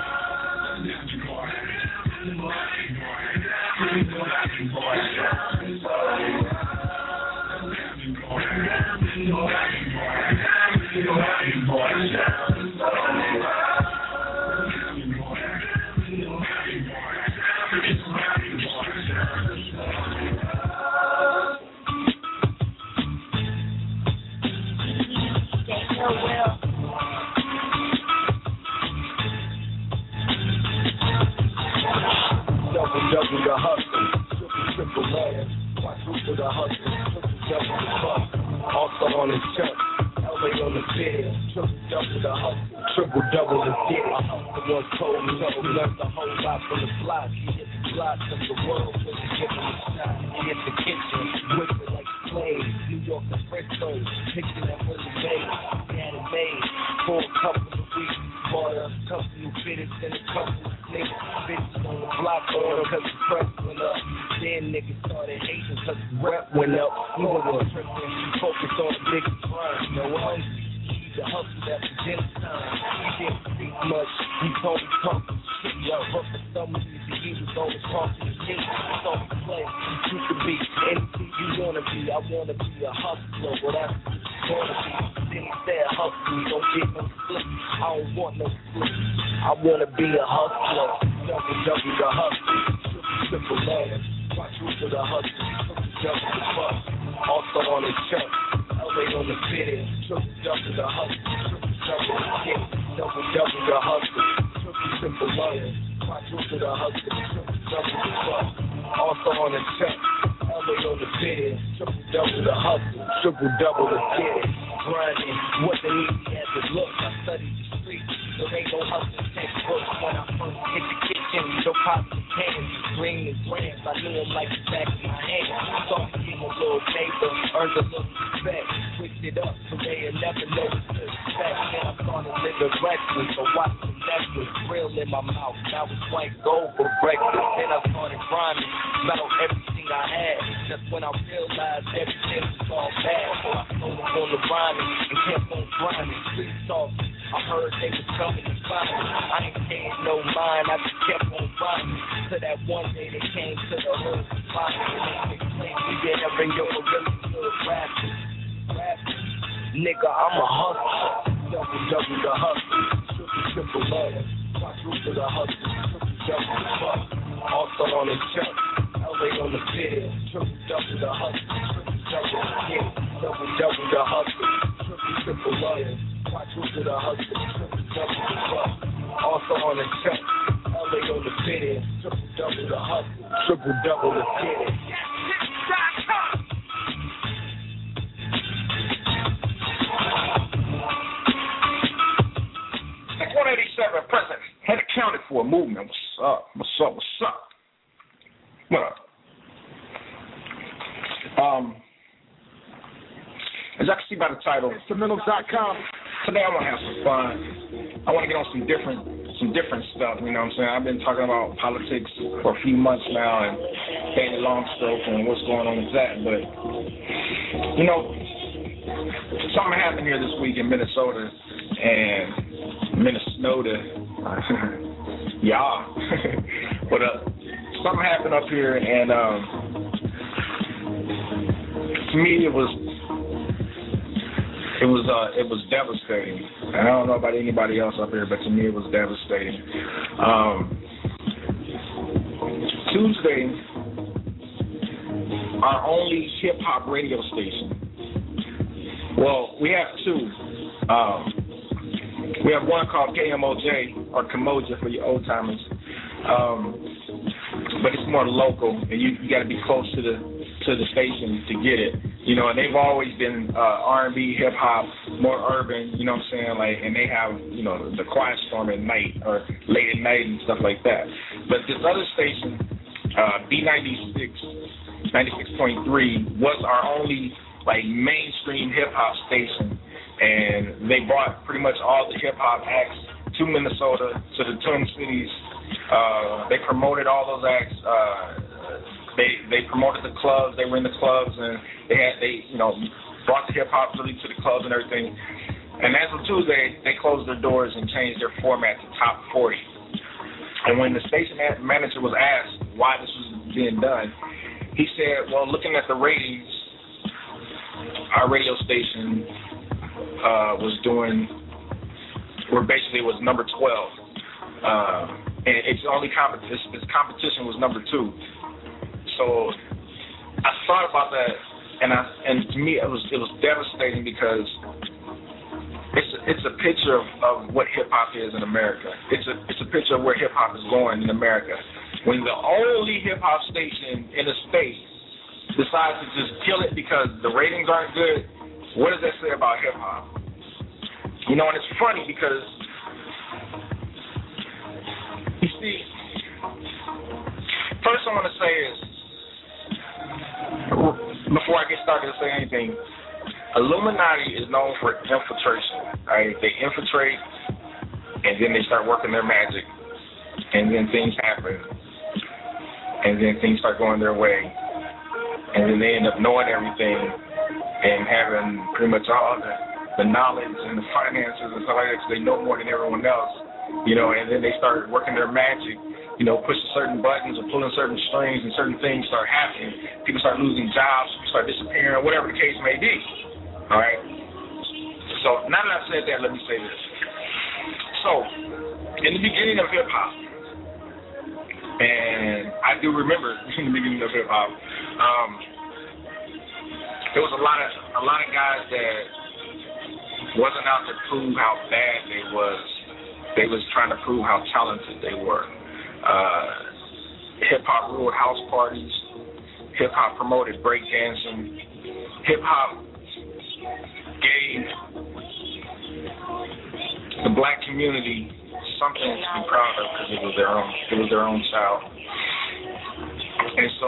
Boy. learned a whole lot from the block. He hit the block of the world when he gave him a shot. He hit the kitchen, whipping like slaves. New York to Frisco, picture that was made. He had it made for a couple of weeks. Bought a couple new fitteds and a couple of niggas. Bitches on the block order cause the press went up. Then niggas started hating cause the rep went up. He wasn't tripping, focused on the biggest crime. No one. The hustle that was dinner time. He didn't speak much. He told me talking shit. Yo, but for some reason he was always talking to me. He told me play. You could be anything you wanna be. I wanna be a hustler. Well, that's what you wanna be. Then he said hustle. You don't get no slip. I don't want no slip. I wanna be a hustler. Double double the hustle. Triple man. Watch you for the hustle. Double the fuck. Also on his check. L A on the fitting, triple double the hustle, triple double the kick, double double the hustle, triple simple lawyer, quadruple the hustle, triple double the fuck. Also on the check, L A on the fitting, triple double the hustle, triple double the kid. Grinding, wasn't easy as it looked. I studied the streets, there ain't no hustle textbooks. When I first hit the kitchen, no pops and cans, green and grams. I knew him like the back of my hand. Saw me being a little neighbor, earned a little respect. Switched it up so they had never noticed the respect. Then I started living reckless, so watch the necklace, real in my mouth. That was white gold for breakfast. Then I started rhyming about everything I had. That's when I realized everything was all bad. So I told them on the rhyming and kept on grinding. Street talk, I heard they was coming to find me. I ain't paying no mind, I just kept on rhyming. Till that one day they came to the hood to find me. And they explained to me every yo a really good rapper. Rapper. Nigga, I'm a hustler. Double, double the hustle. Triple, triple lawyer. Quadruple the hustle. Triple, double the fuck. Also on the check. L A on the fitting. Triple, double the hustle. Triple, double the kid. Double, double the hustle. Triple, triple lawyer. Quadruple the hustle. Triple, double the fuck. Also on the check. L A on the fitting. Triple, double the hustle. Triple, double the kid. one eighty-seven present had accounted for a movement. What's up? What's up? What's up? What up? Um, as I can see by the title, instrumentals dot com. Today I want to have some fun. I want to get on some different, some different stuff. You know what I'm saying? I've been talking about politics for a few months now and Danny Longstroke and what's going on with that. But you know, something happened here this week in Minnesota and. Minnesota, yeah, but uh, something happened up here, and um, to me it was, it was, uh, it was devastating. And I don't know about anybody else up here, but to me it was devastating. Um, Tuesday, our only hip hop radio station. Well, we have two. Um, We have one called K M O J, or Kamoja for your old timers, um, but it's more local, and you, you got to be close to the to the station to get it. You know, and they've always been uh, R and B, hip hop, more urban. You know what I'm saying? Like, and they have you know the Quiet Storm at night or late at night and stuff like that. But this other station, uh, B ninety-six, ninety-six point three, was our only like mainstream hip hop station. And they brought pretty much all the hip-hop acts to Minnesota, to the Twin Cities. Uh, they promoted all those acts. Uh, they they promoted the clubs. They were in the clubs, and they had they you know brought the hip-hop really to the clubs and everything. And as of Tuesday, they closed their doors and changed their format to Top forty. And when the station manager was asked why this was being done, he said, well, looking at the ratings, our radio station Uh, was doing, where basically it was number twelve, uh, and its only competition, its competition was number two. So I thought about that, and I, and to me it was it was devastating because it's a, it's a picture of, of what hip hop is in America. It's a it's a picture of where hip hop is going in America. When the only hip hop station in the state decides to just kill it because the ratings aren't good. What does that say about hip-hop? You know, and it's funny because he see, first I want to say is, before I get started to say anything, Illuminati is known for infiltration. Right? They infiltrate, and then they start working their magic, and then things happen, and then things start going their way, and then they end up knowing everything and having pretty much all the, the knowledge and the finances and stuff like that, because they know more than everyone else, you know, and then they start working their magic, you know, pushing certain buttons or pulling certain strings, and certain things start happening. People start losing jobs, people start disappearing, whatever the case may be. All right. So now that I've said that, let me say this. So, in the beginning of hip hop, and I do remember in the beginning of hip hop, um, there was a lot of a lot of guys that wasn't out to prove how bad they was. They was trying to prove how talented they were. Uh, hip hop ruled house parties. Hip hop promoted breakdancing. Hip hop gave the black community something to be proud of, because it was their own. It was their own child. And so,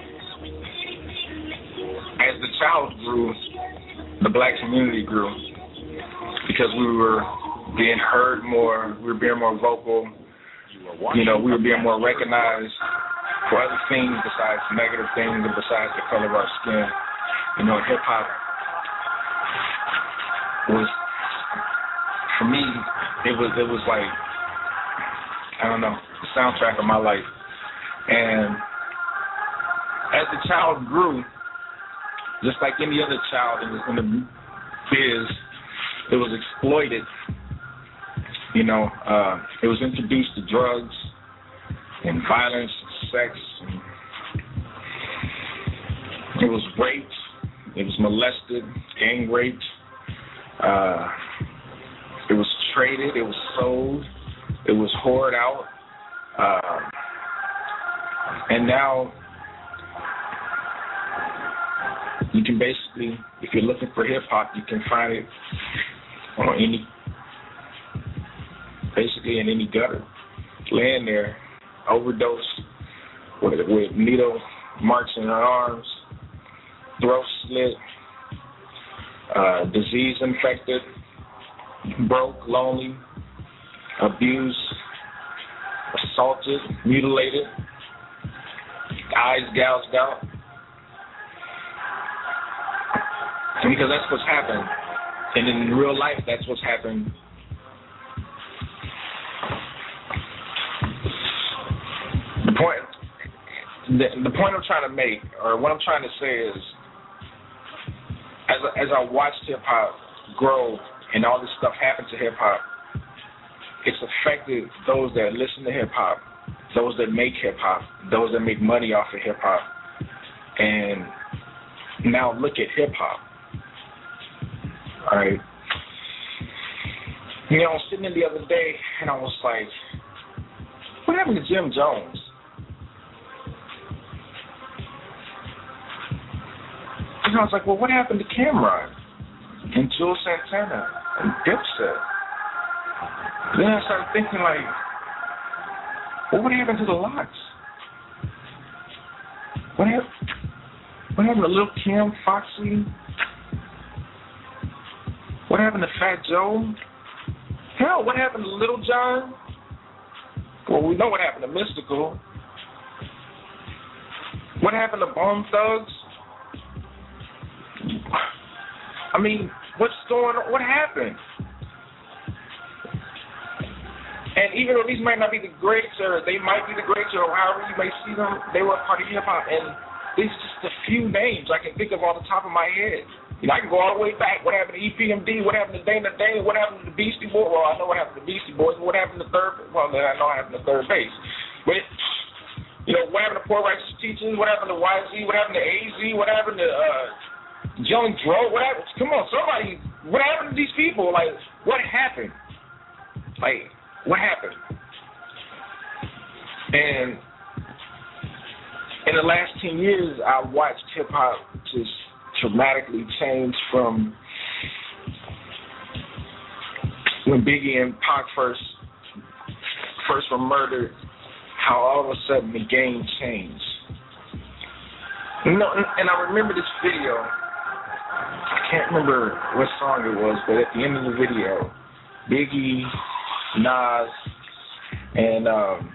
as the child grew, the black community grew, because we were being heard more. We were being more vocal. You know, we were being more recognized for other things besides negative things and besides the color of our skin. You know, hip hop was, for me, it was it was like, I don't know, the soundtrack of my life. And as the child grew, just like any other child in the, in the biz, it was exploited. You know, uh, it was introduced to drugs and violence, sex. And it was raped. It was molested, gang raped. Uh, it was traded. It was sold. It was whored out. Uh, and now you can basically, if you're looking for hip hop, you can find it on any, basically in any gutter, laying there, overdosed with, with needle marks in her arms, throat slit, uh, disease infected, broke, lonely, abused, assaulted, mutilated, eyes gouged out. Because that's what's happened. And in real life, that's what's happened. The point, the, the point I'm trying to make, or what I'm trying to say is, as as I watched hip hop grow and all this stuff happen to hip hop, it's affected those that listen to hip hop, those that make hip hop, those that make money off of hip hop, and now look at hip hop. All right. You know, I was sitting there the other day and I was like, what happened to Jim Jones? And I was like, well, what happened to Cameron and Jules Santana and Dipset? Then I started thinking, like, well, what happened to the Lox? What happened? What happened to Lil Kim, Foxy? What happened to Fat Joe? Hell, what happened to Little John? Well, we know what happened to Mystical. What happened to Bone Thugs? I mean, what's going on? What happened? And even though these might not be the greats, or they might be the greats, or however you may see them, they were a part of hip hop. And these are just a few names I can think of off the top of my head. You know, I can go all the way back. What happened to E P M D? What happened to Dana Dane? What happened to the Beastie Boys? Well, I know what happened to the Beastie Boys. What happened to third? Well, I know what happened to third base. But, you know, what happened to Poor Righteous Teachers? What happened to Y Z? What happened to A Z? What happened to uh, Young Dro? What happened? Come on, somebody. What happened to these people? Like, what happened? Like, what happened? And in the last ten years, I watched hip hop just dramatically change from when Biggie and Pac first first were murdered how all of a sudden the game changed. No, and I remember this video. I can't remember what song it was, but at the end of the video, Biggie, Nas, and um,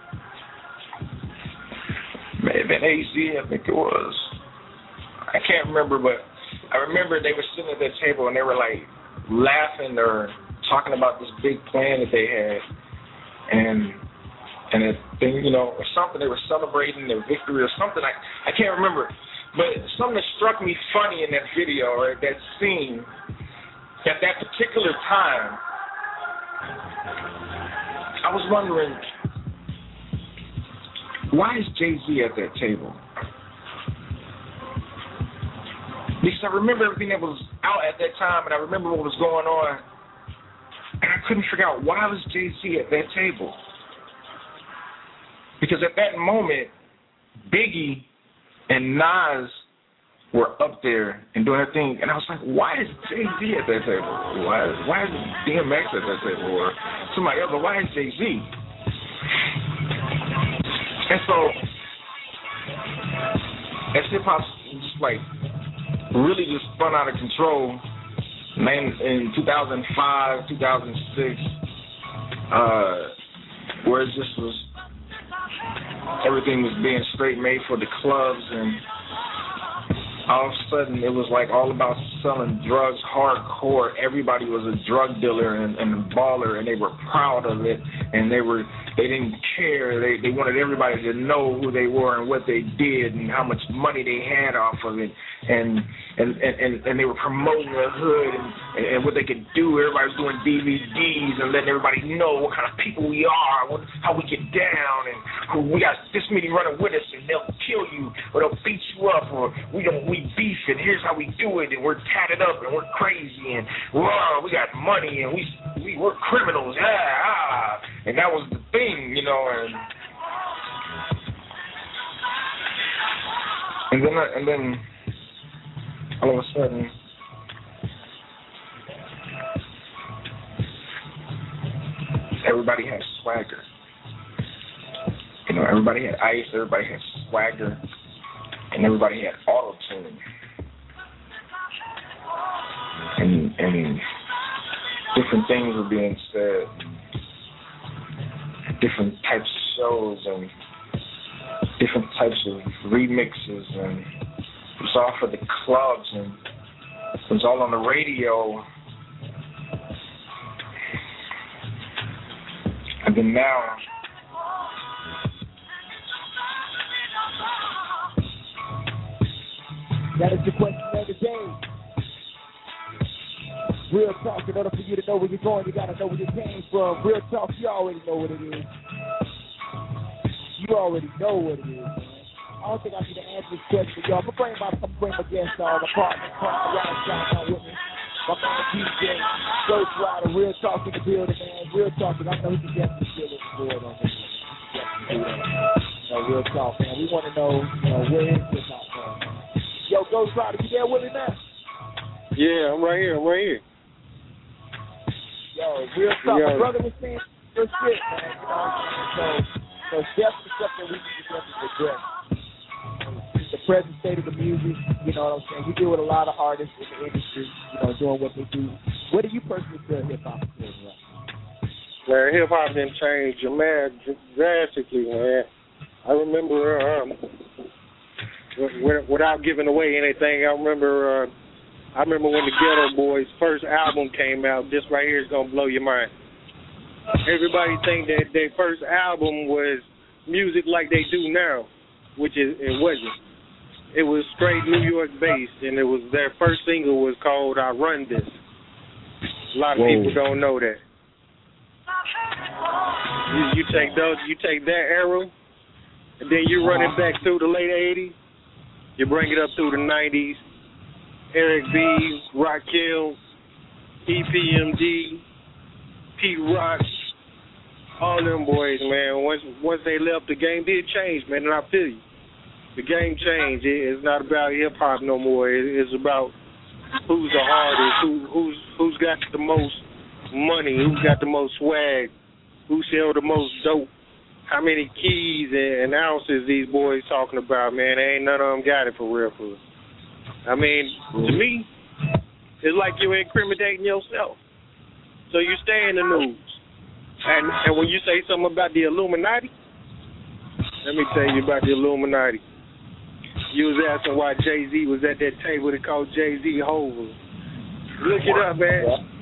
may have been A Z, I think it was. I can't remember, but I remember they were sitting at that table and they were like laughing or talking about this big plan that they had, and and it, then, you know, or something. They were celebrating their victory or something. I I can't remember, but something that struck me funny in that video or that scene at that particular time. I was wondering, why is Jay-Z at that table? Because I remember everything that was out at that time, and I remember what was going on, and I couldn't figure out why was Jay-Z at that table. Because at that moment, Biggie and Nas were up there and doing their thing, and I was like, why is Jay-Z at that table? Why, why is D M X at that table? Or somebody else, but why is Jay-Z? And so, as hip-hop just like really just spun out of control, man, in two thousand five, two thousand six, uh, where it just was, everything was being straight made for the clubs, and all of a sudden it was like all about selling drugs hardcore. Everybody was a drug dealer and, and a baller, and they were proud of it, and they were they didn't care. They they wanted everybody to know who they were and what they did and how much money they had off of it, and and and, and they were promoting the hood and, and what they could do. Everybody was doing D V Ds and letting everybody know what kind of people we are, what, how we get down, and who we got this many running with us, and they'll kill you or they'll beat you up, or we don't we beef, and here's how we do it, and we're tatted up and we're crazy, and wow, we got money, and we we we're criminals, yeah, ah. And that was the thing, you know, and and then and then all of a sudden, everybody had swagger. You know, everybody had ice, everybody had swagger, and everybody had auto-tune. And, and different things were being said, different types of shows and different types of remixes, and it was all for the clubs, and it was all on the radio. And then now, that is the question of the day. Real talk, in order for you to know where you're going, you got to know where you came from. Real talk, you already know what it is. You already know what it is, man. I don't think I need to answer this question, y'all. I'm going to bring my, I'm bring my guest on, my partner, partner, Ryan John with me. My man D J, Ghost Rider, Real Talk in the building, man. Real Talk, and I know he can definitely feel it board on this. You know, Real Talk, man. We want to know, you know, where is this out there? Yo, Ghost Rider, you there with me now? Yeah, I'm right here. I'm right here. Yo, Real Talk. Yo. My brother was saying your shit, man. You know what I'm saying? So, so it's definitely something we need to definitely address. The present state of the music, you know what I'm saying? We deal with a lot of artists in the industry, you know, doing what they do. What do you personally feel hip-hop is doing right? Man, hip-hop didn't change, man, drastically, man. I remember, um, without giving away anything, I remember uh, I remember when the Ghetto Boys' first album came out. This right here is going to blow your mind. Everybody think that their first album was music like they do now, which is, it wasn't. It was straight New York based, and it was their first single was called "I Run This." A lot of Whoa. people don't know that. You, you take those, you take that era, and then you run it back through the late eighties. You bring it up through the nineties. Eric B, Rakim, E P M D, Pete Rock, all them boys, man. Once once they left, the game did change, man, and I feel you. The game changed. It's not about hip-hop no more. It's about who's the hardest, who, who's who's got the most money, who's got the most swag, who sell the most dope. how many keys and ounces these boys talking about, man. Ain't none of them got it for real, for real. I mean, to me, it's like you're incriminating yourself. So you stay in the news. And, and when you say something about the Illuminati, let me tell you about the Illuminati. You was asking why Jay-Z was at that table that called Jay-Z Hova. Look it up, man.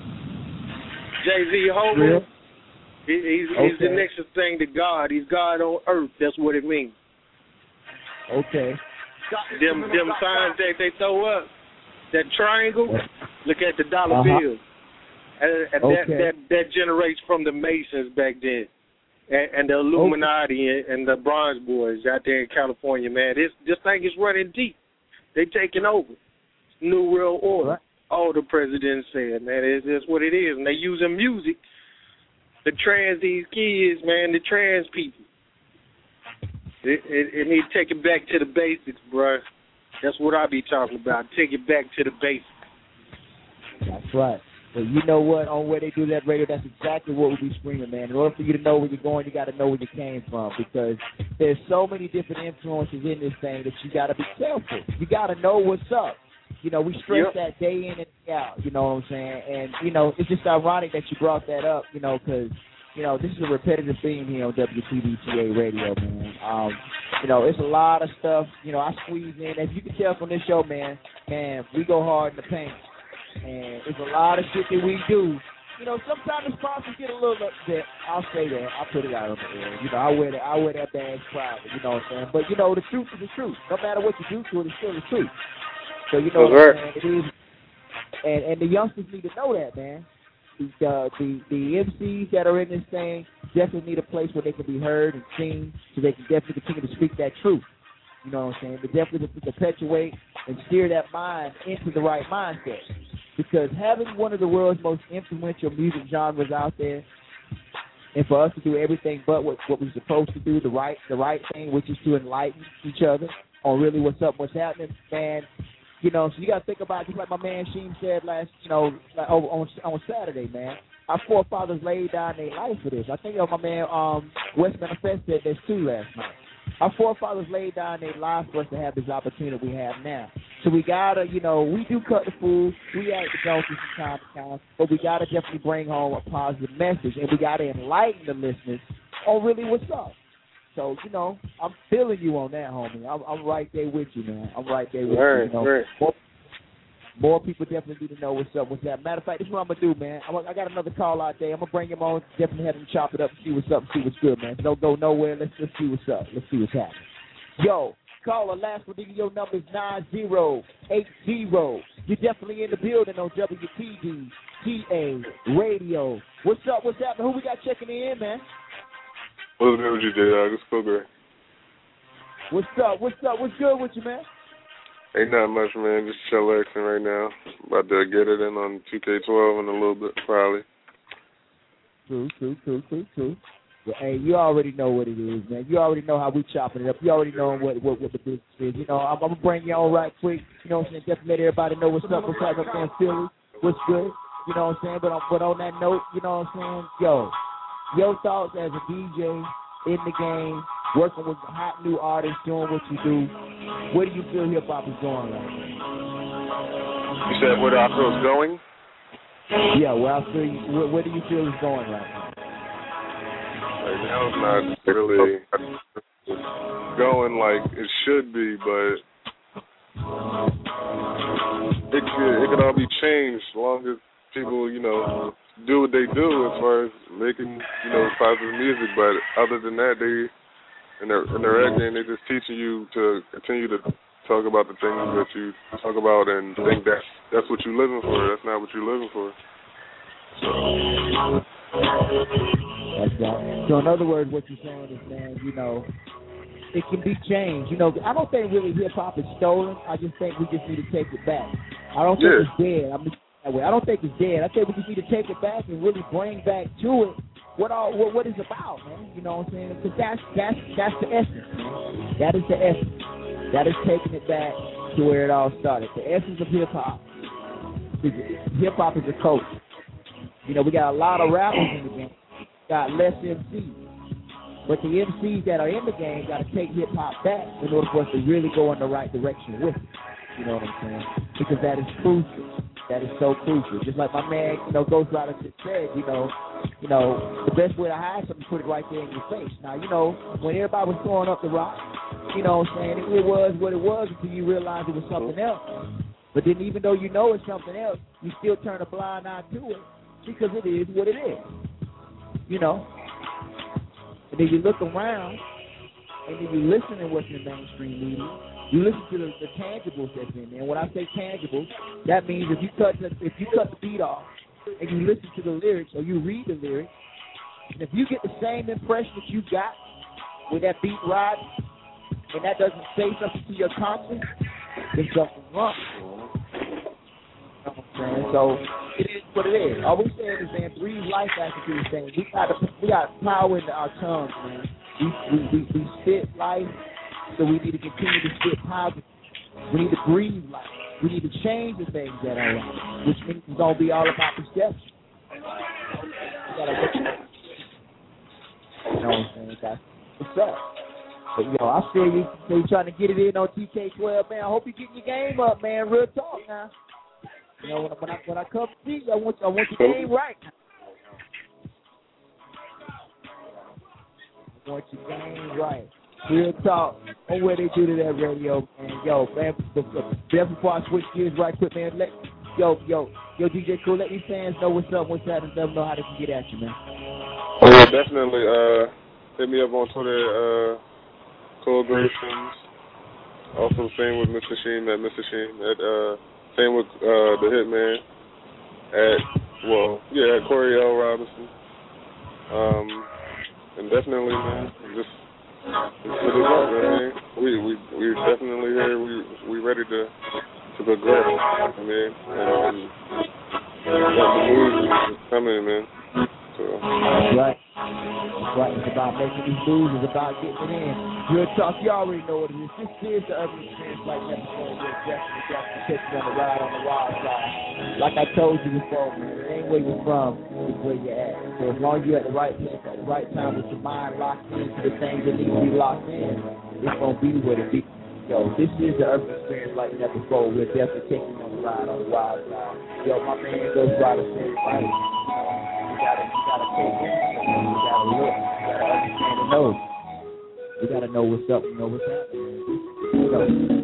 Jay-Z Hova, he, he's, okay. he's the next thing to God. He's God on earth. That's what it means. Okay. Them them signs that they throw up, that triangle, look at the dollar uh-huh. bill. And, and okay. that, that that generates from the Masons back then. And, and the Illuminati okay. and, and the Bronze Boys out there in California, man. This this thing is running deep. They taking over. New World Order. Right. All the presidents said, man, it's just what it is. And they using music to trans these kids, man, the trans people. It, it, it need to take it back to the basics, bro. That's what I be talking about. Take it back to the basics. That's right. Well, you know what? On where they do that radio, that's exactly what we be screaming, man. In order for you to know where you're going, you got to know where you came from, because there's so many different influences in this thing that you got to be careful. You got to know what's up. You know, we stress yep. that day in and day out, you know what I'm saying? And, you know, it's just ironic that you brought that up, you know, because, you know, this is a repetitive theme here on W T B T A radio, man. Um, you know, it's a lot of stuff, you know, I squeeze in. As you can tell from this show, man, man, we go hard in the paint. And it's a lot of shit that we do. You know, sometimes the sponsors get a little upset. I'll say that. I'll put it out on the air. You know, I wear that, I wear that badge proudly, you know what I'm saying? But, you know, the truth is the truth. No matter what you do to it, it's still the truth. So, you know, right. man, it is, and, and the youngsters need to know that, man. The, uh, the the M Cs that are in this thing definitely need a place where they can be heard and seen, so they can definitely continue to speak that truth. You know what I'm saying? But definitely to perpetuate and steer that mind into the right mindset. Because having one of the world's most influential music genres out there, and for us to do everything but what, what we're supposed to do, the right the right thing, which is to enlighten each other on really what's up, what's happening, man. You know, so you got to think about it, just like my man Sheem said last, you know, like over on, on Saturday, man. Our forefathers laid down their life for this. I think of my man um, West Manifest said this too last night. Our forefathers laid down their lives for us to have this opportunity we have now. So we got to, you know, we do cut the food. We act the donkeys from time to time. But we got to definitely bring home a positive message. And we got to enlighten the listeners on really what's up. So, you know, I'm feeling you on that, homie. I'm, I'm right there with you, man. I'm right there with right, you. you know? right. more, more people definitely need to know what's up, what's that. Matter of fact, this is what I'm going to do, man. I'm, I got another call out there. I'm going to bring him on, definitely have him chop it up and see what's up and see what's good, man. Don't go nowhere. Let's just see what's up. Let's see what's happening. Yo, caller, last one, your number is nine zero eight zero. You're definitely in the building on W T B T A Radio. What's up, what's happening? Who we got checking in, man? What's good with you, J-Dog? It's Cool Gray. What's up? What's up? What's good with you, man? Ain't not much, man. Just chillaxing right now. About to get it in on two K twelve in a little bit, probably. True, true, true, true, true. Well, hey, you already know what it is, man. You already know how we chopping it up. You already know what what, what the business is. You know, I'm, I'm going to bring you on right quick. You know what I'm saying? Definitely let everybody know what's up, what's up up there in Philly, what's good. You know what I'm saying? But on, but on that note, you know what I'm saying? Yo, your thoughts as a D J in the game, working with hot new artists, doing what you do. Where do you feel hip-hop is going right now? You said where I feel it's going? Yeah, where, I feel you, where, where do you feel it's going right now? Right now it's not really going like it should be, but it could, it could all be changed as long as people, you know, do what they do as far as making, you know, positive music. But other than that, they in their in their acting, they're just teaching you to continue to talk about the things that you talk about and think that that's what you're living for. That's not what you're living for. That's right. So in other words, what you're saying is, man, you know, it can be changed. You know, I don't think really hip-hop is stolen. I just think we just need to take it back. I don't think yeah. it's dead. I'm just that way. I don't think it's dead. I think we just need to take it back and really bring back to it what all what, what it's about, man. You know what I'm saying? Because that's, that's, that's the essence, man. That is the essence. That is taking it back to where it all started. The essence of hip-hop. Hip-hop is a culture. You know, we got a lot of rappers in the game. Got less M Cs. But the M Cs that are in the game got to take hip-hop back in order for us to really go in the right direction with it. You know what I'm saying? Because that is crucial. That is so crucial. Just like my man, you know, Ghost Rider just said, you know, you know, the best way to hide something is put it right there in your face. Now, you know, when everybody was throwing up the rock, you know what I'm saying, it, it was what it was until you realized it was something else. But then even though you know it's something else, you still turn a blind eye to it because it is what it is. You know? And then you look around and then you listen to what's in the mainstream media. You listen to the, the tangibles that's in there. And when I say tangibles, that means if you cut the, if you cut the beat off and you listen to the lyrics or you read the lyrics, and if you get the same impression that you got with that beat ride, and that doesn't say something to your conscience, then something's wrong. You know what I'm saying? So it is what it is. All we saying is, man, breathe life after these things. We got to, we got power in our tongues, man. We we we, we spit life. So we need to continue to spit positive. We need to breathe life. We need to change the things that are wrong, which means it's going to be all about perception. You got to look at it. You know what I'm saying? That's what's up. But, yo, I feel you. So you're trying to get it in on T K twelve, man. I hope you're getting your game up, man. Real talk now. You know, when I, when I, when I come to see you, I want, I want your game right. I want your game right. Real talk on where they do to that radio, man. Yo, man, before I switch gears right quick, man, let, yo, yo, yo, D J Cool, let these fans know what's up, what's happening, let them know how they can get at you, man. Oh, yeah, definitely. Uh, hit me up on Twitter, uh, Cool Graysons. Also, same with Mister Sheen, at Mister Sheen. At, uh, same with uh, the Hitman. At, well, yeah, at Corey L. Robinson. Um, and definitely, man, just... It's it up, man. We we we definitely here. We we ready to to progress. I mean, and the moves is coming, man. So. That's right. That's right. It's about making these moves. It's about getting it in. Real talk. You already know what it is. This is the Urban Experience like never before. We're definitely definitely taking on the ride on the wild side. Like I told you before, man. It ain't where you're from. It's where you're at. So as long as you're at the right place at the right time with your mind locked into the things that need to be locked in, it's gonna be what it be. Yo, this is the Urban Experience like never before. We're definitely taking on the ride on the wild side. Yo, my man Ghost Rider said right. You gotta, you gotta take it. You gotta look. You gotta understand and know. You gotta know what's up. You know what's happening. You know.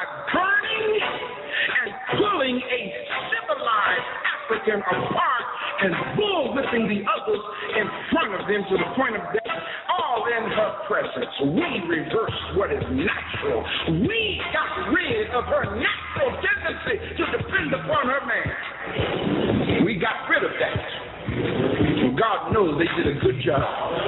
African apart and bull-whipping the others in front of them to the point of death, all in her presence. We reversed what is natural. We got rid of her natural tendency to depend upon her man. We got rid of that. And God knows they did a good job.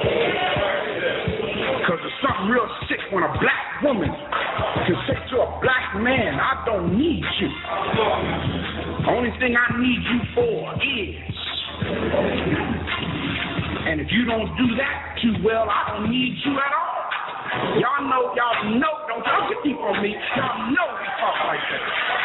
Because there's something real sick when a black woman can say to a black man, I don't need you. The only thing I need you for is. And if you don't do that too well, I don't need you at all. Y'all know, y'all know, don't y'all get deep on me. Y'all know we talk like that.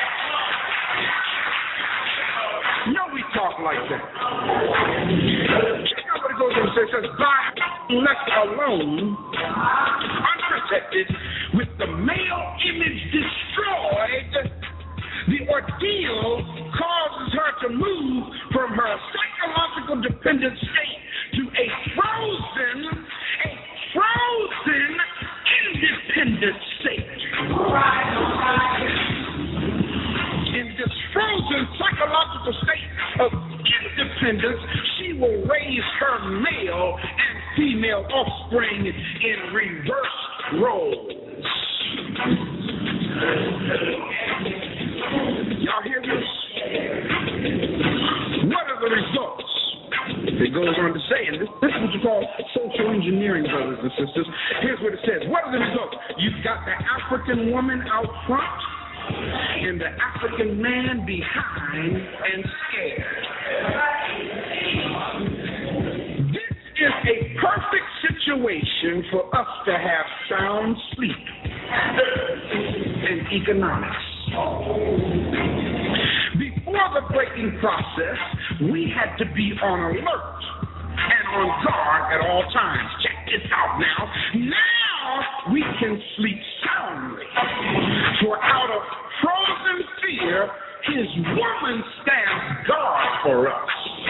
You know we talk like that. Check out what it goes on and says, says by left alone, unprotected, with the male image destroyed, the ordeal causes her to move from her psychological dependent state to a frozen, a frozen independent state. In this frozen psychological state of independence, she will raise her male and female offspring in reverse roles. Y'all hear this? What are the results? It goes on to say, and this, this is what you call social engineering, brothers and sisters. Here's what it says. What are the results? You've got the African woman out front and the African man behind and scared. This is a perfect situation for us to have sound sleep and economics. Before the breaking process, we had to be on alert and on guard at all times. Check this out now. Now we can sleep soundly. For out of frozen fear, his woman stands guard for us.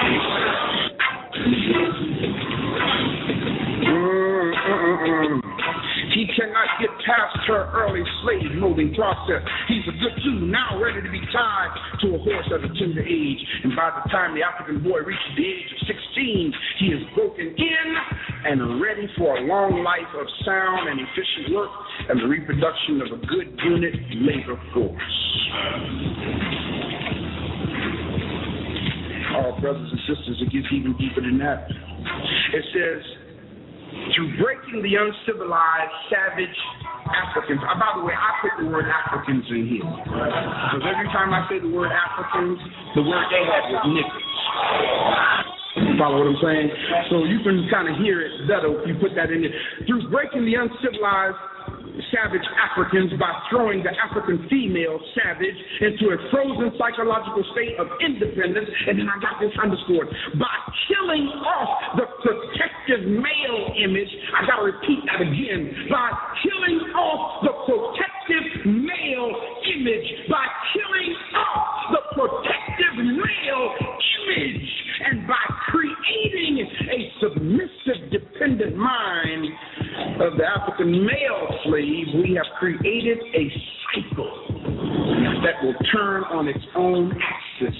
Mm-mm-mm. He cannot get past her early slave molding process. He's a good dude, now ready to be tied to a horse at a tender age. And by the time the African boy reaches the age of sixteen, he is broken in and ready for a long life of sound and efficient work and the reproduction of a good unit labor force. Oh, brothers and sisters, it gets even deeper than that. It says, through breaking the uncivilized, savage Africans. Uh, by the way, I put the word Africans in here. Because every time I say the word Africans, the word they had was niggas. You follow what I'm saying? So you can kind of hear it better if you put that in there. Through breaking the uncivilized, savage Africans by throwing the African female savage into a frozen psychological state of independence, and then I got this underscored, by killing off the protective male image. I got to repeat that again. By killing off the protective male image, by killing off the protective male image, and by creating a submissive, dependent mind of the African male slave, we have created a cycle that will turn on its own axis.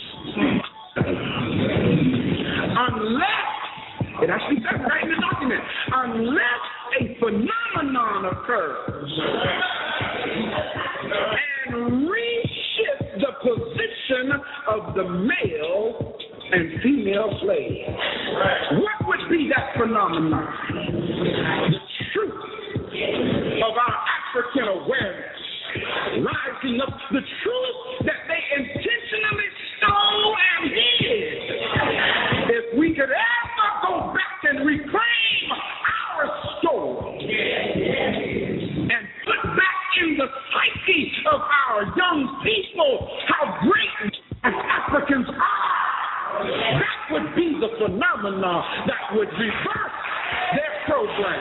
Unless, it actually says right in the document, unless a phenomenon occurs and reshift the position of the male and female slave. What would be that phenomenon? The truth of our African awareness rising up, the truth that they intentionally stole and hid. If we could ever go back and reclaim our story and put back in the psyche of our young people how great as Africans are, that would be the phenomenon that would reverse their program.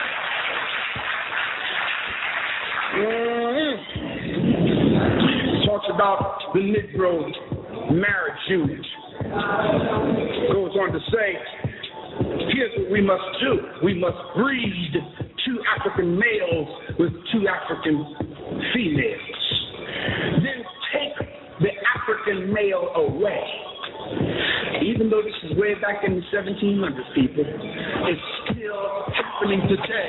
Mm-hmm. Talks about the Negro marriage unit. Goes on to say, here's what we must do. We must breed two African males with two African females. Then take the African male away Even though this is way back in the seventeen hundreds, people, it's still happening today.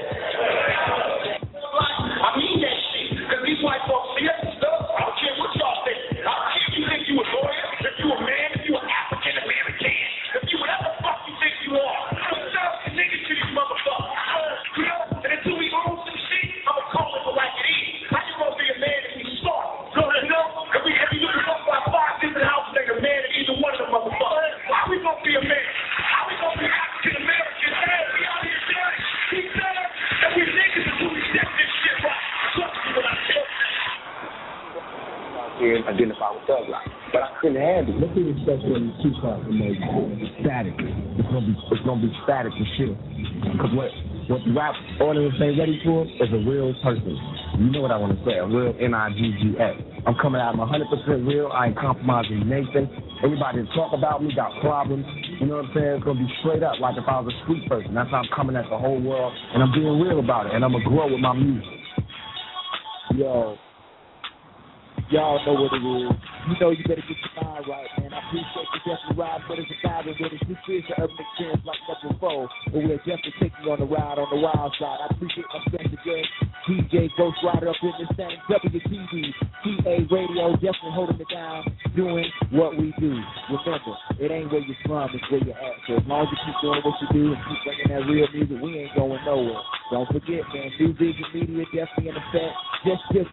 I mean that shit, because these white folks see us and stuff. I don't care what y'all think. I don't care if you think you a lawyer, if you a man, if you an African American, if you whatever the fuck you think you are. I'm stuff niggas to these motherfuckers. You know, and until we own some shit, I'ma call it for like it is. How you gonna be a man if you smart? Go ahead, you know, if we if you look up by five different houses, like a man in either one of them motherfuckers. How we gonna be a man? How we gonna be African American? Hey, we out here dirty. He said that we niggas until we step this shit right. Trust me when I tell you. Here and identify with thug life, but I couldn't handle it. Look at the stuff when Tupac made. It's static. It's gonna be it's gonna be static for sure. Because what what the rap audience ain't ready for is a real person. You know what I want to say? A real N I G G A. I'm coming out. I'm one hundred percent real. I ain't compromising Nathan. Anybody that talk about me got problems. You know what I'm saying? It's gonna be straight up, like if I was a street person. That's how I'm coming at the whole world, and I'm being real about it. And I'm gonna grow with my music. Yo. Y'all know what it is. You know you better get your mind right, man. I appreciate you definitely ride for the survivor with us. This is the urban experience like never before. But we'll definitely take you on the ride on the wild side. I appreciate my friends again. D J Ghost Rider up in this thing. W T V, T A Radio, definitely holding it down, doing what we do. Remember, it ain't where you're from, it's where you're at. So as long as you keep doing what you do and keep bringing that real music, we ain't going nowhere. Don't forget, man, New Vision Media definitely in effect. Just, just.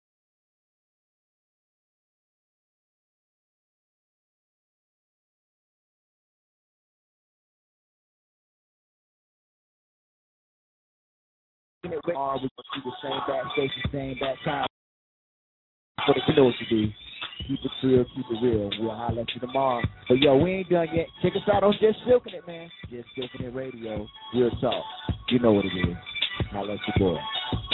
We gonna do the same back station, same back time. But you know what you do. Keep it real, keep it real. We'll holler at you tomorrow. But yo, we ain't done yet. Check us out on Just Silking It, man. Just Silking It Radio. Real talk. You know what it is. Holler at your boy.